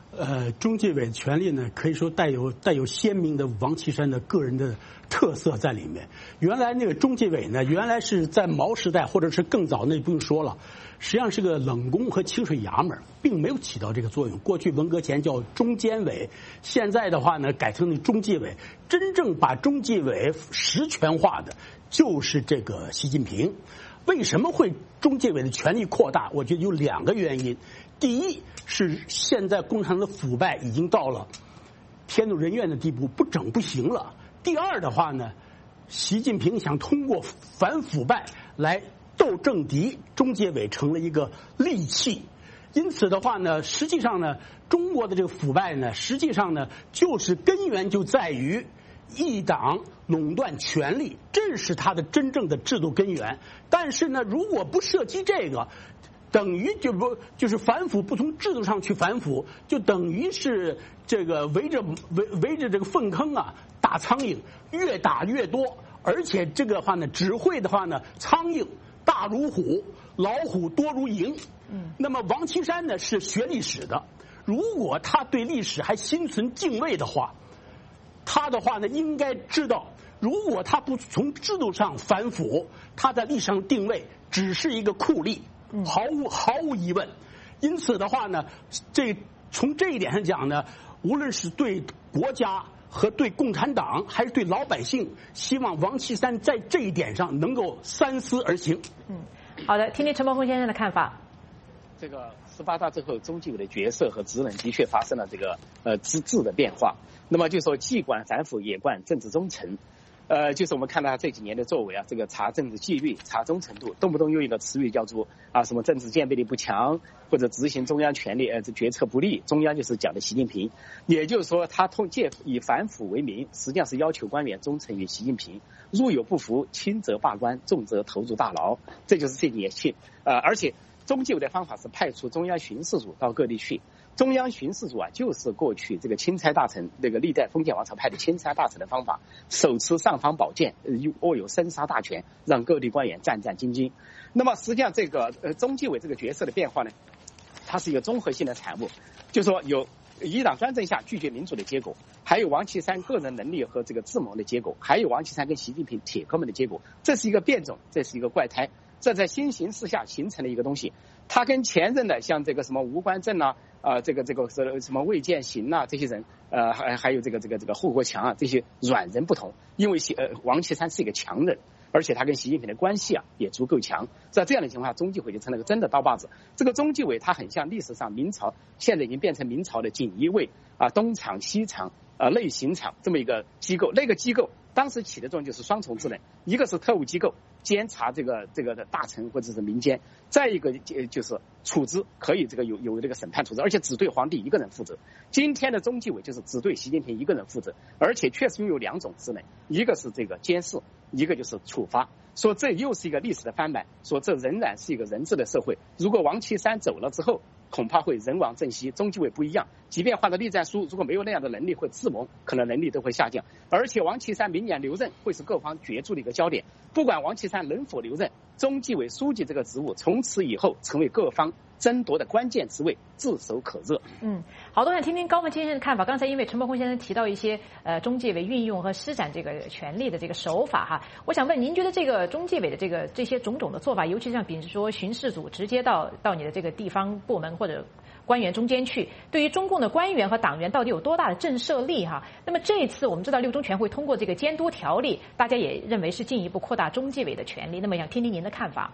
中纪委权力呢，可以说带有鲜明的王岐山的个人的特色在里面。原来那个中纪委呢，原来是在毛时代或者是更早，那不用说了，实际上是个冷宫和清水衙门，并没有起到这个作用。过去文革前叫中监委，现在的话呢改成了中纪委。真正把中纪委实权化的就是这个习近平。为什么会中纪委的权力扩大？我觉得有2个原因。第一是现在共产党的腐败已经到了天怒人怨的地步，不整不行了。第二的话呢，习近平想通过反腐败来斗政敌，中纪委成了一个利器。因此的话呢，实际上呢，中国的这个腐败呢，实际上呢，就是根源就在于一党垄断权力，这是它的真正的制度根源。但是呢，如果不涉及这个，等于就是反腐，不从制度上去反腐，就等于是这个围着这个粪坑啊打苍蝇，越打越多，而且这个话呢，只会的话呢，苍蝇大如虎，老虎多如蝇。那么王岐山呢是学历史的，如果他对历史还心存敬畏的话，他的话呢应该知道，如果他不从制度上反腐，他在历史上定位只是一个酷吏。毫无疑问。因此的话呢，从这一点上讲呢，无论是对国家和对共产党，还是对老百姓，希望王岐山在这一点上能够三思而行。 好的，听听陈伯宏先生的看法。 这个18大之后，中纪委的角色和职能的确发生了这个质的变化。那么就说既管反腐也管政治忠诚。就是我们看到他这几年的作为啊，这个查政治纪律、查忠诚度，动不动用一个词语叫做什么政治鉴别力不强，或者执行中央权力决策不力。中央就是讲的习近平，也就是说他借以反腐为名，实际上是要求官员忠诚于习近平，如有不服，轻则罢官，重则投入大牢。这就是这几年去而且中纪委的方法是派出中央巡视组到各地去。中央巡视组啊，就是过去这个钦差大臣，那个历代封建王朝派的钦差大臣的方法，手持尚方宝剑，握有生杀大权，让各地官员战战兢兢。那么实际上这个中纪委这个角色的变化呢，它是一个综合性的产物，就是说有一党专政下拒绝民主的结果，还有王岐山个人能力和这个智谋的结果，还有王岐山跟习近平铁哥们的结果。这是一个变种，这是一个怪胎，这在新形势下形成了一个东西。他跟前任的像这个什么吴官正啊，这个什么魏建行啊，这些人还有这个霍国强啊，这些软人不同。因为王岐山是一个强人，而且他跟习近平的关系啊也足够强。在这样的情况下，中纪委就成了个真的刀把子。这个中纪委它很像历史上明朝，现在已经变成明朝的锦衣卫东厂西厂内刑厂这么一个机构。那个机构当时起的作用就是双重职能，一个是特务机构监察这个大臣或者是民间，再一个就是处置，可以这个有这个审判处置，而且只对皇帝一个人负责。今天的中纪委就是只对习近平一个人负责，而且确实拥有2种职能，一个是这个监视，一个就是处罚。说这又是一个历史的翻版，说这仍然是一个人治的社会。如果王岐山走了之后，恐怕会人亡政息。中纪委不一样，即便换了栗战书，如果没有那样的能力或智谋，可能能力都会下降。而且王岐山明年留任会是各方角逐的一个焦点。不管王岐山能否留任，中纪委书记这个职务从此以后成为各方争夺的关键职位，炙手可热。 好多想听听高文先生的看法。刚才因为陈伯宏先生提到一些中纪委运用和施展这个权力的这个手法哈，我想问您觉得这个中纪委的这些种种的做法，尤其像比如说巡视组直接到你的这个地方部门或者官员中间去，对于中共的官员和党员到底有多大的震慑力哈？那么这一次我们知道6中全会通过这个监督条例，大家也认为是进一步扩大中纪委的权力。那么想听听您的看法。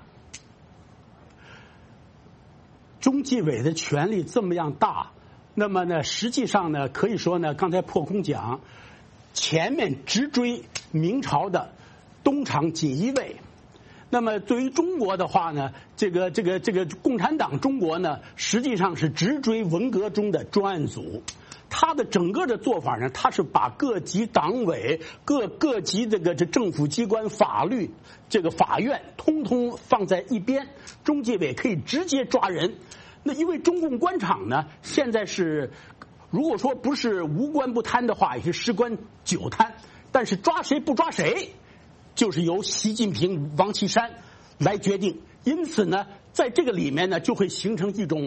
中纪委的权力这么样大，那么呢，实际上呢，可以说呢，刚才破空讲，前面直追明朝的东厂锦衣卫。那么对于中国的话呢，这个共产党中国呢，实际上是直追文革中的专案组。他的整个的做法呢，他是把各级党委、各级这政府机关、法律、法院，通通放在一边。中纪委可以直接抓人。那因为中共官场呢，现在是如果说不是无官不贪的话，也是10官9贪。但是抓谁不抓谁，就是由习近平、王岐山来决定。因此呢，在这个里面呢，就会形成一种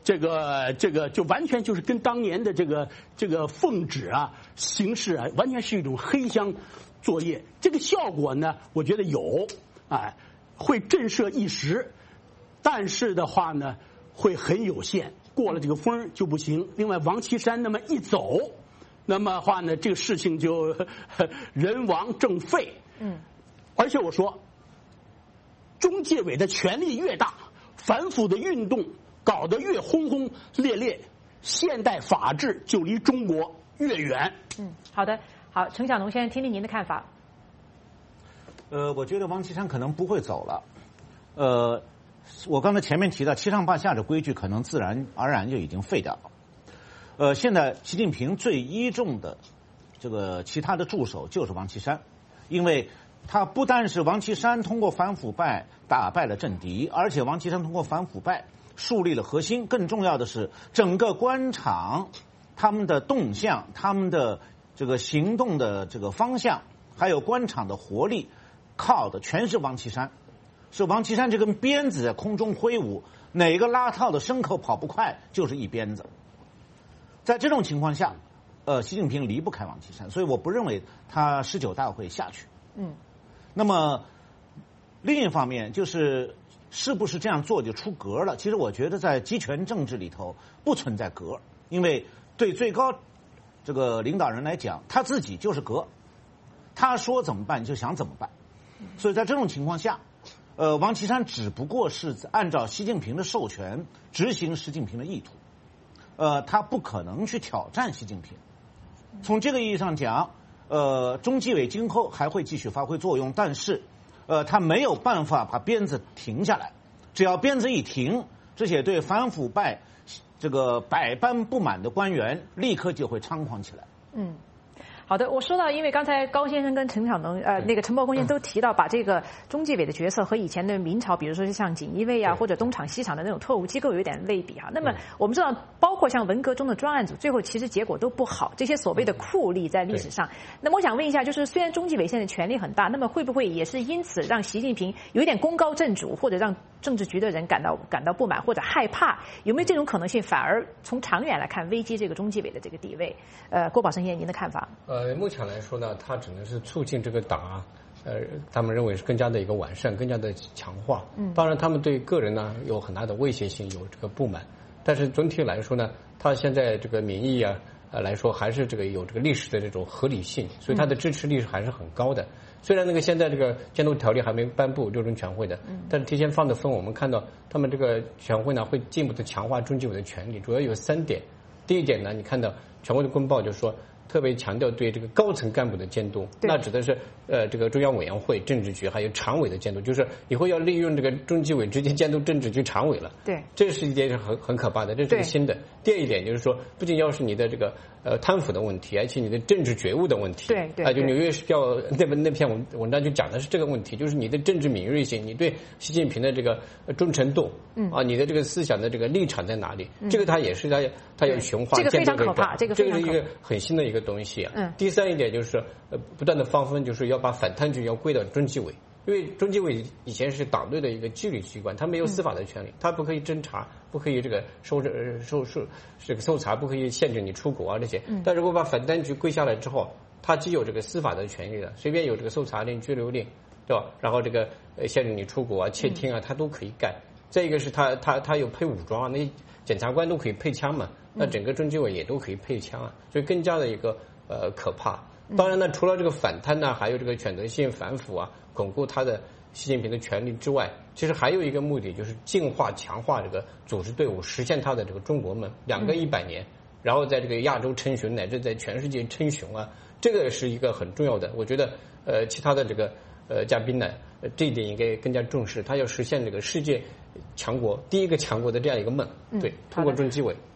这个就完全就是跟当年的这个奉旨啊形式啊，完全是一种黑箱作业。这个效果呢，我觉得有，会震慑一时，但是的话呢，会很有限，过了这个风就不行。另外，王岐山那么一走，那么话呢，这个事情就人亡政废。而且我说，中纪委的权力越大，反腐的运动搞得越轰轰烈烈，现代法治就离中国越远。 好的，好，陈小农先生，听听您的看法。 我觉得王岐山可能不会走了。我刚才前面提到七上八下的规矩，可能自然而然就已经废掉了。现在习近平最倚重的这个其他的助手就是王岐山，因为他不单是王岐山通过反腐败打败了政敌，而且王岐山通过反腐败树立了核心。更重要的是，整个官场他们的动向、他们的这个行动的这个方向，还有官场的活力，靠的全是王岐山。是王岐山这根鞭子在空中挥舞，哪个拉套的牲口跑不快，就是一鞭子。在这种情况下，习近平离不开王岐山，所以我不认为他19大会下去。那么另一方面就是是不是这样做就出格了？其实我觉得在集权政治里头不存在格，因为对最高这个领导人来讲，他自己就是格，他说怎么办就想怎么办。所以在这种情况下，王岐山只不过是按照习近平的授权执行习近平的意图，他不可能去挑战习近平。从这个意义上讲，中纪委今后还会继续发挥作用，但是，他没有办法把鞭子停下来。只要鞭子一停，这些对反腐败这个百般不满的官员，立刻就会猖狂起来。 好的，我说到，因为刚才高先生跟陈小农那个陈伯公先生都提到，把这个中纪委的角色和以前的明朝，比如说像锦衣卫啊或者东厂西厂的那种特务机构有点类比哈。那么我们知道，包括像文革中的专案组，最后其实结果都不好，这些所谓的酷吏在历史上。那么我想问一下，就是虽然中纪委现在权力很大，那么会不会也是因此让习近平有一点功高震主，或者让政治局的人感到不满或者害怕？有没有这种可能性？反而从长远来看，危机这个中纪委的这个地位？郭宝生先生，您的看法？ 目前来说呢，它只能是促进这个党啊，他们认为是更加的一个完善，更加的强化。当然他们对个人呢有很大的威胁性，有这个不满，但是总体来说呢，他现在这个民意啊来说还是这个有这个历史的这种合理性，所以他的支持率还是很高的。虽然那个现在这个监督条例还没颁布六中全会的，但是提前放的风，我们看到他们这个全会呢会进一步的强化中纪委的权力，主要有3点。第一点呢，你看到全国的公报就说，特别强调对这个高层干部的监督，那指的是这个中央委员会、政治局还有常委的监督，就是以后要利用这个中纪委直接监督政治局常委了。 对，这是一点是很可怕的，这是个新的。第二一点就是说，不仅要是你的这个贪腐的问题，而且你的政治觉悟的问题。 对， 就纽约时报那篇文章就讲的是这个问题，就是你的政治敏锐性，你对习近平的这个忠诚度，你的这个思想的这个立场在哪里？这个他也是他要雄化， 这个非常可怕，这个是一个很新的一个东西啊。第三一点就是不断的放风，就是要把反贪局要归到中纪委。因为中纪委以前是党内的一个纪律机关，它没有司法的权利，它不可以侦查，不可以这个搜查，不可以限制你出国啊这些。但如果把反贪局归下来之后，它既有这个司法的权利了，随便有这个搜查令、拘留令，对吧？然后这个限制你出国啊、窃听啊，它都可以干。再一个是它有配武装啊，那检察官都可以配枪嘛，那整个中纪委也都可以配枪啊，所以更加的一个可怕。当然呢，除了这个反贪呢，还有这个选择性反腐啊，巩固他的习近平的权力之外，其实还有一个目的，就是净化、强化这个组织队伍，实现他的这个中国梦，2个100年，然后在这个亚洲称雄，乃至在全世界称雄啊，这个是一个很重要的。我觉得其他的这个嘉宾呢，这一点应该更加重视，他要实现这个世界强国第一个强国的这样一个梦。对，通过中纪委。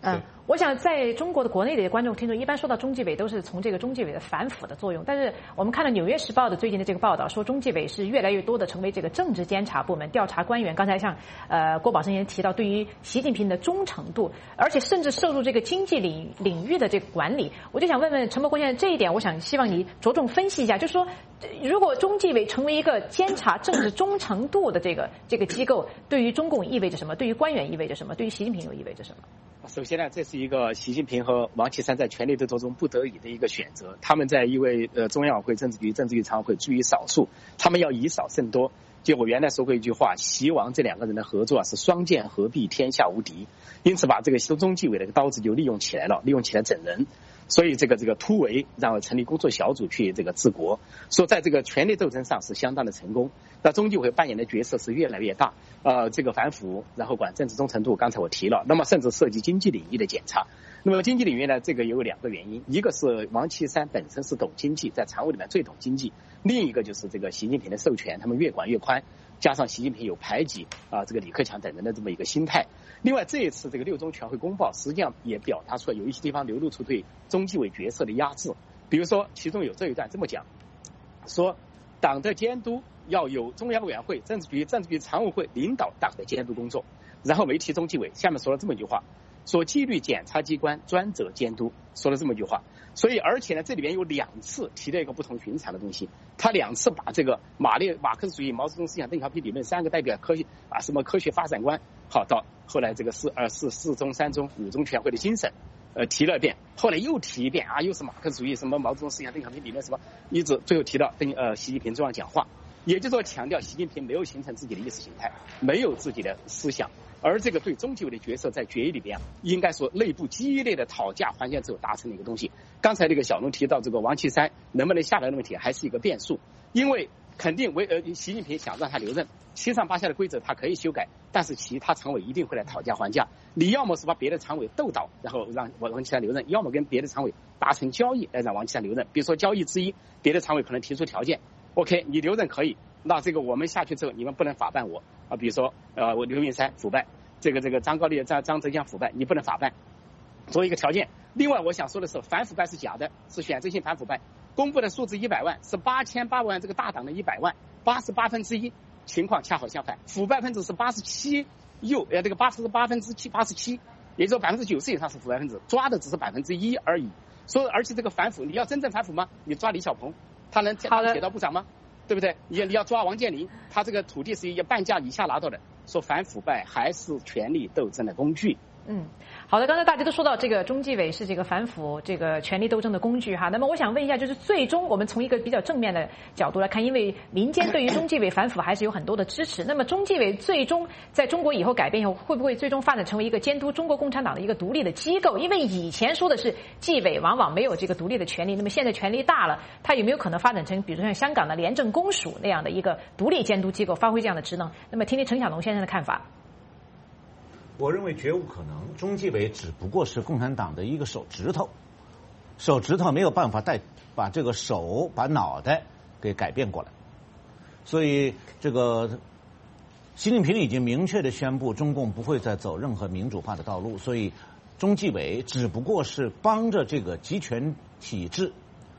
我想在中国的国内的观众听众一般说到中纪委都是从这个中纪委的反腐的作用，但是我们看到《纽约时报》的最近的这个报道说，中纪委是越来越多的成为这个政治监察部门，调查官员。刚才像郭宝生先生提到，对于习近平的忠诚度，而且甚至涉入这个经济领域的这个管理。我就想问问陈伯公先生这一点，我想希望你着重分析一下，就是说，如果中纪委成为一个监察政治忠诚度的这个机构，对于中共意味着什么？对于官员意味着什么？对于习近平又意味着什么？ 首先呢，这是一个习近平和王岐山在权力斗争中不得已的一个选择。他们在因为中央委会政治局常委会居于少数，他们要以少胜多。就我原来说过一句话，习王这两个人的合作是双剑合璧，天下无敌。因此把这个中纪委的刀子就利用起来了，利用起来整人。所以这个突围，然后成立工作小组去这个治国，说在这个权力斗争上是相当的成功。那中纪委扮演的角色是越来越大，这个反腐，然后管政治忠诚度，刚才我提了，那么甚至涉及经济领域的检查。那么经济领域呢，这个有两个原因，一个是王岐山本身是懂经济，在常委里面最懂经济，另一个就是这个习近平的授权，他们越管越宽，加上习近平有排挤这个李克强等人的这么一个心态。另外这一次这个6中全会公报实际上也表达出来有一些地方流露出对中纪委角色的压制，比如说其中有这一段这么讲，说党的监督要有中央委员会、政治局常委会领导党的监督工作，然后没提中纪委，下面说了这么一句话，说纪律检察机关专责监督，说了这么一句话。所以而且呢，这里面有2次提了一个不同寻常的东西，他2次把这个马克思主义、毛泽东思想、邓小平理论3个代表科学什么科学发展观，好到后来这个4中、3中、5中全会的精神，提了一遍，后来又提一遍又是马克思主义什么毛泽东思想、邓小平理论什么，一直最后提到习近平中央讲话，也就是说强调习近平没有形成自己的意识形态，没有自己的思想。而这个对中纪委的角色在决议里边应该说内部激烈的讨价还价之后达成的一个东西。刚才这个小龙提到这个王岐山能不能下来的问题还是一个变数，因为肯定习近平想让他留任，7上8下的规则他可以修改，但是其他常委一定会来讨价还价。你要么是把别的常委斗倒，然后让王岐山留任，要么跟别的常委达成交易来让王岐山留任。比如说交易之一，别的常委可能提出条件 ，OK， 你留任可以，那这个我们下去之后你们不能法办我比如说我刘云山腐败，这个张高丽、张泽江腐败，你不能法办，作为一个条件。另外我想说的是，反腐败是假的，是选择性反腐败。公布的数字100万是8800万，这个大党的100万，88%情况恰好相反，腐败分子是87%，这个87%，也就是说90%以上是腐败分子，抓的只是1%而已。说而且这个反腐，你要真正反腐吗？你抓李小鹏，他能当铁道部长吗？对不对？你要抓王健林，他这个土地是以半价以下拿到的。说反腐败还是权力斗争的工具。 好的，刚才大家都说到这个中纪委是这个反腐这个权力斗争的工具哈。那么我想问一下，就是最终我们从一个比较正面的角度来看，因为民间对于中纪委反腐还是有很多的支持。那么中纪委最终在中国以后改变以后，会不会最终发展成为一个监督中国共产党的一个独立的机构？因为以前说的是纪委往往没有这个独立的权利，那么现在权力大了，它有没有可能发展成比如说像香港的廉政公署那样的一个独立监督机构，发挥这样的职能？那么听听陈小龙先生的看法。 我认为绝无可能，中纪委只不过是共产党的一个手指头没有办法把这个手把脑袋给改变过来。所以这个习近平已经明确的宣布，中共不会再走任何民主化的道路，所以中纪委只不过是帮着这个集权体制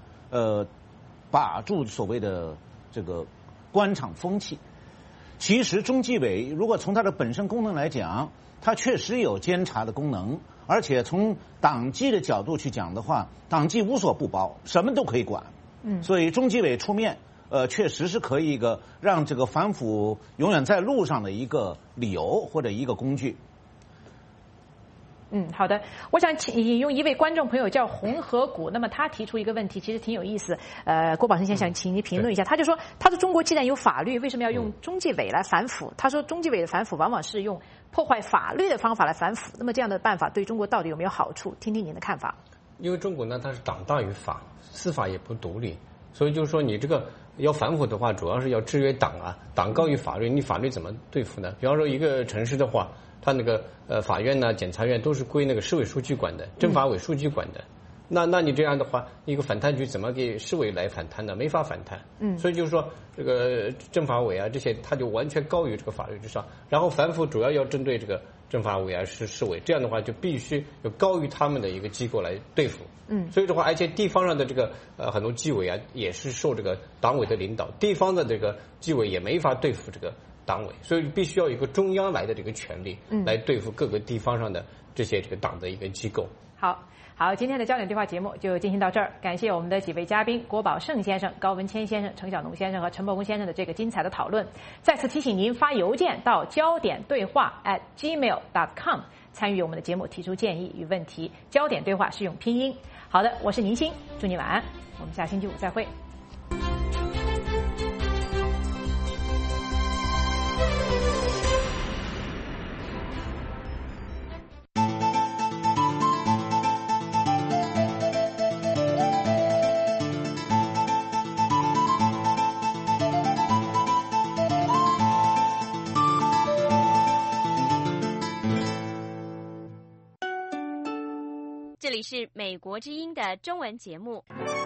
把住所谓的这个官场风气。其实中纪委如果从它的本身功能来讲，它确实有监察的功能，而且从党纪的角度去讲的话，党纪无所不包，什么都可以管。所以中纪委出面确实是可以一个让这个反腐永远在路上的一个理由或者一个工具。 好的，我想引用一位观众朋友叫红河谷，那么他提出一个问题，其实挺有意思。郭宝生先生，请您评论一下。他说中国既然有法律，为什么要用中纪委来反腐？他说中纪委的反腐往往是用破坏法律的方法来反腐，那么这样的办法对中国到底有没有好处？听听您的看法。 因为中国呢，它是党大于法，司法也不独立，所以就是说你这个要反腐的话，主要是要制约党党高于法律，你法律怎么对付呢？比方说一个城市的话，它那个法院呢、检察院都是归那个市委书记管的，政法委书记管的。 那你这样的话，一个反贪局怎么给市委来反贪呢？没法反贪。所以就是说，这个政法委啊这些，他就完全高于这个法律之上。然后反腐主要要针对这个政法委啊市委，这样的话就必须有高于他们的一个机构来对付。所以的话，而且地方上的这个很多纪委啊，也是受这个党委的领导，地方的这个纪委也没法对付这个党委，所以必须要有一个中央来的这个权力，来对付各个地方上的这些这个党的一个机构。 好，今天的焦点对话节目就进行到这儿。感谢我们的几位嘉宾郭宝胜先生、高文谦先生、程晓农先生和陈伯公先生的这个精彩的讨论。再次提醒您发邮件到焦点对话@gmail.com 参与我们的节目，提出建议与问题。焦点对话是用拼音。好的，我是宁欣，祝你晚安，我们下星期五再会。 这里是美国之音的中文节目。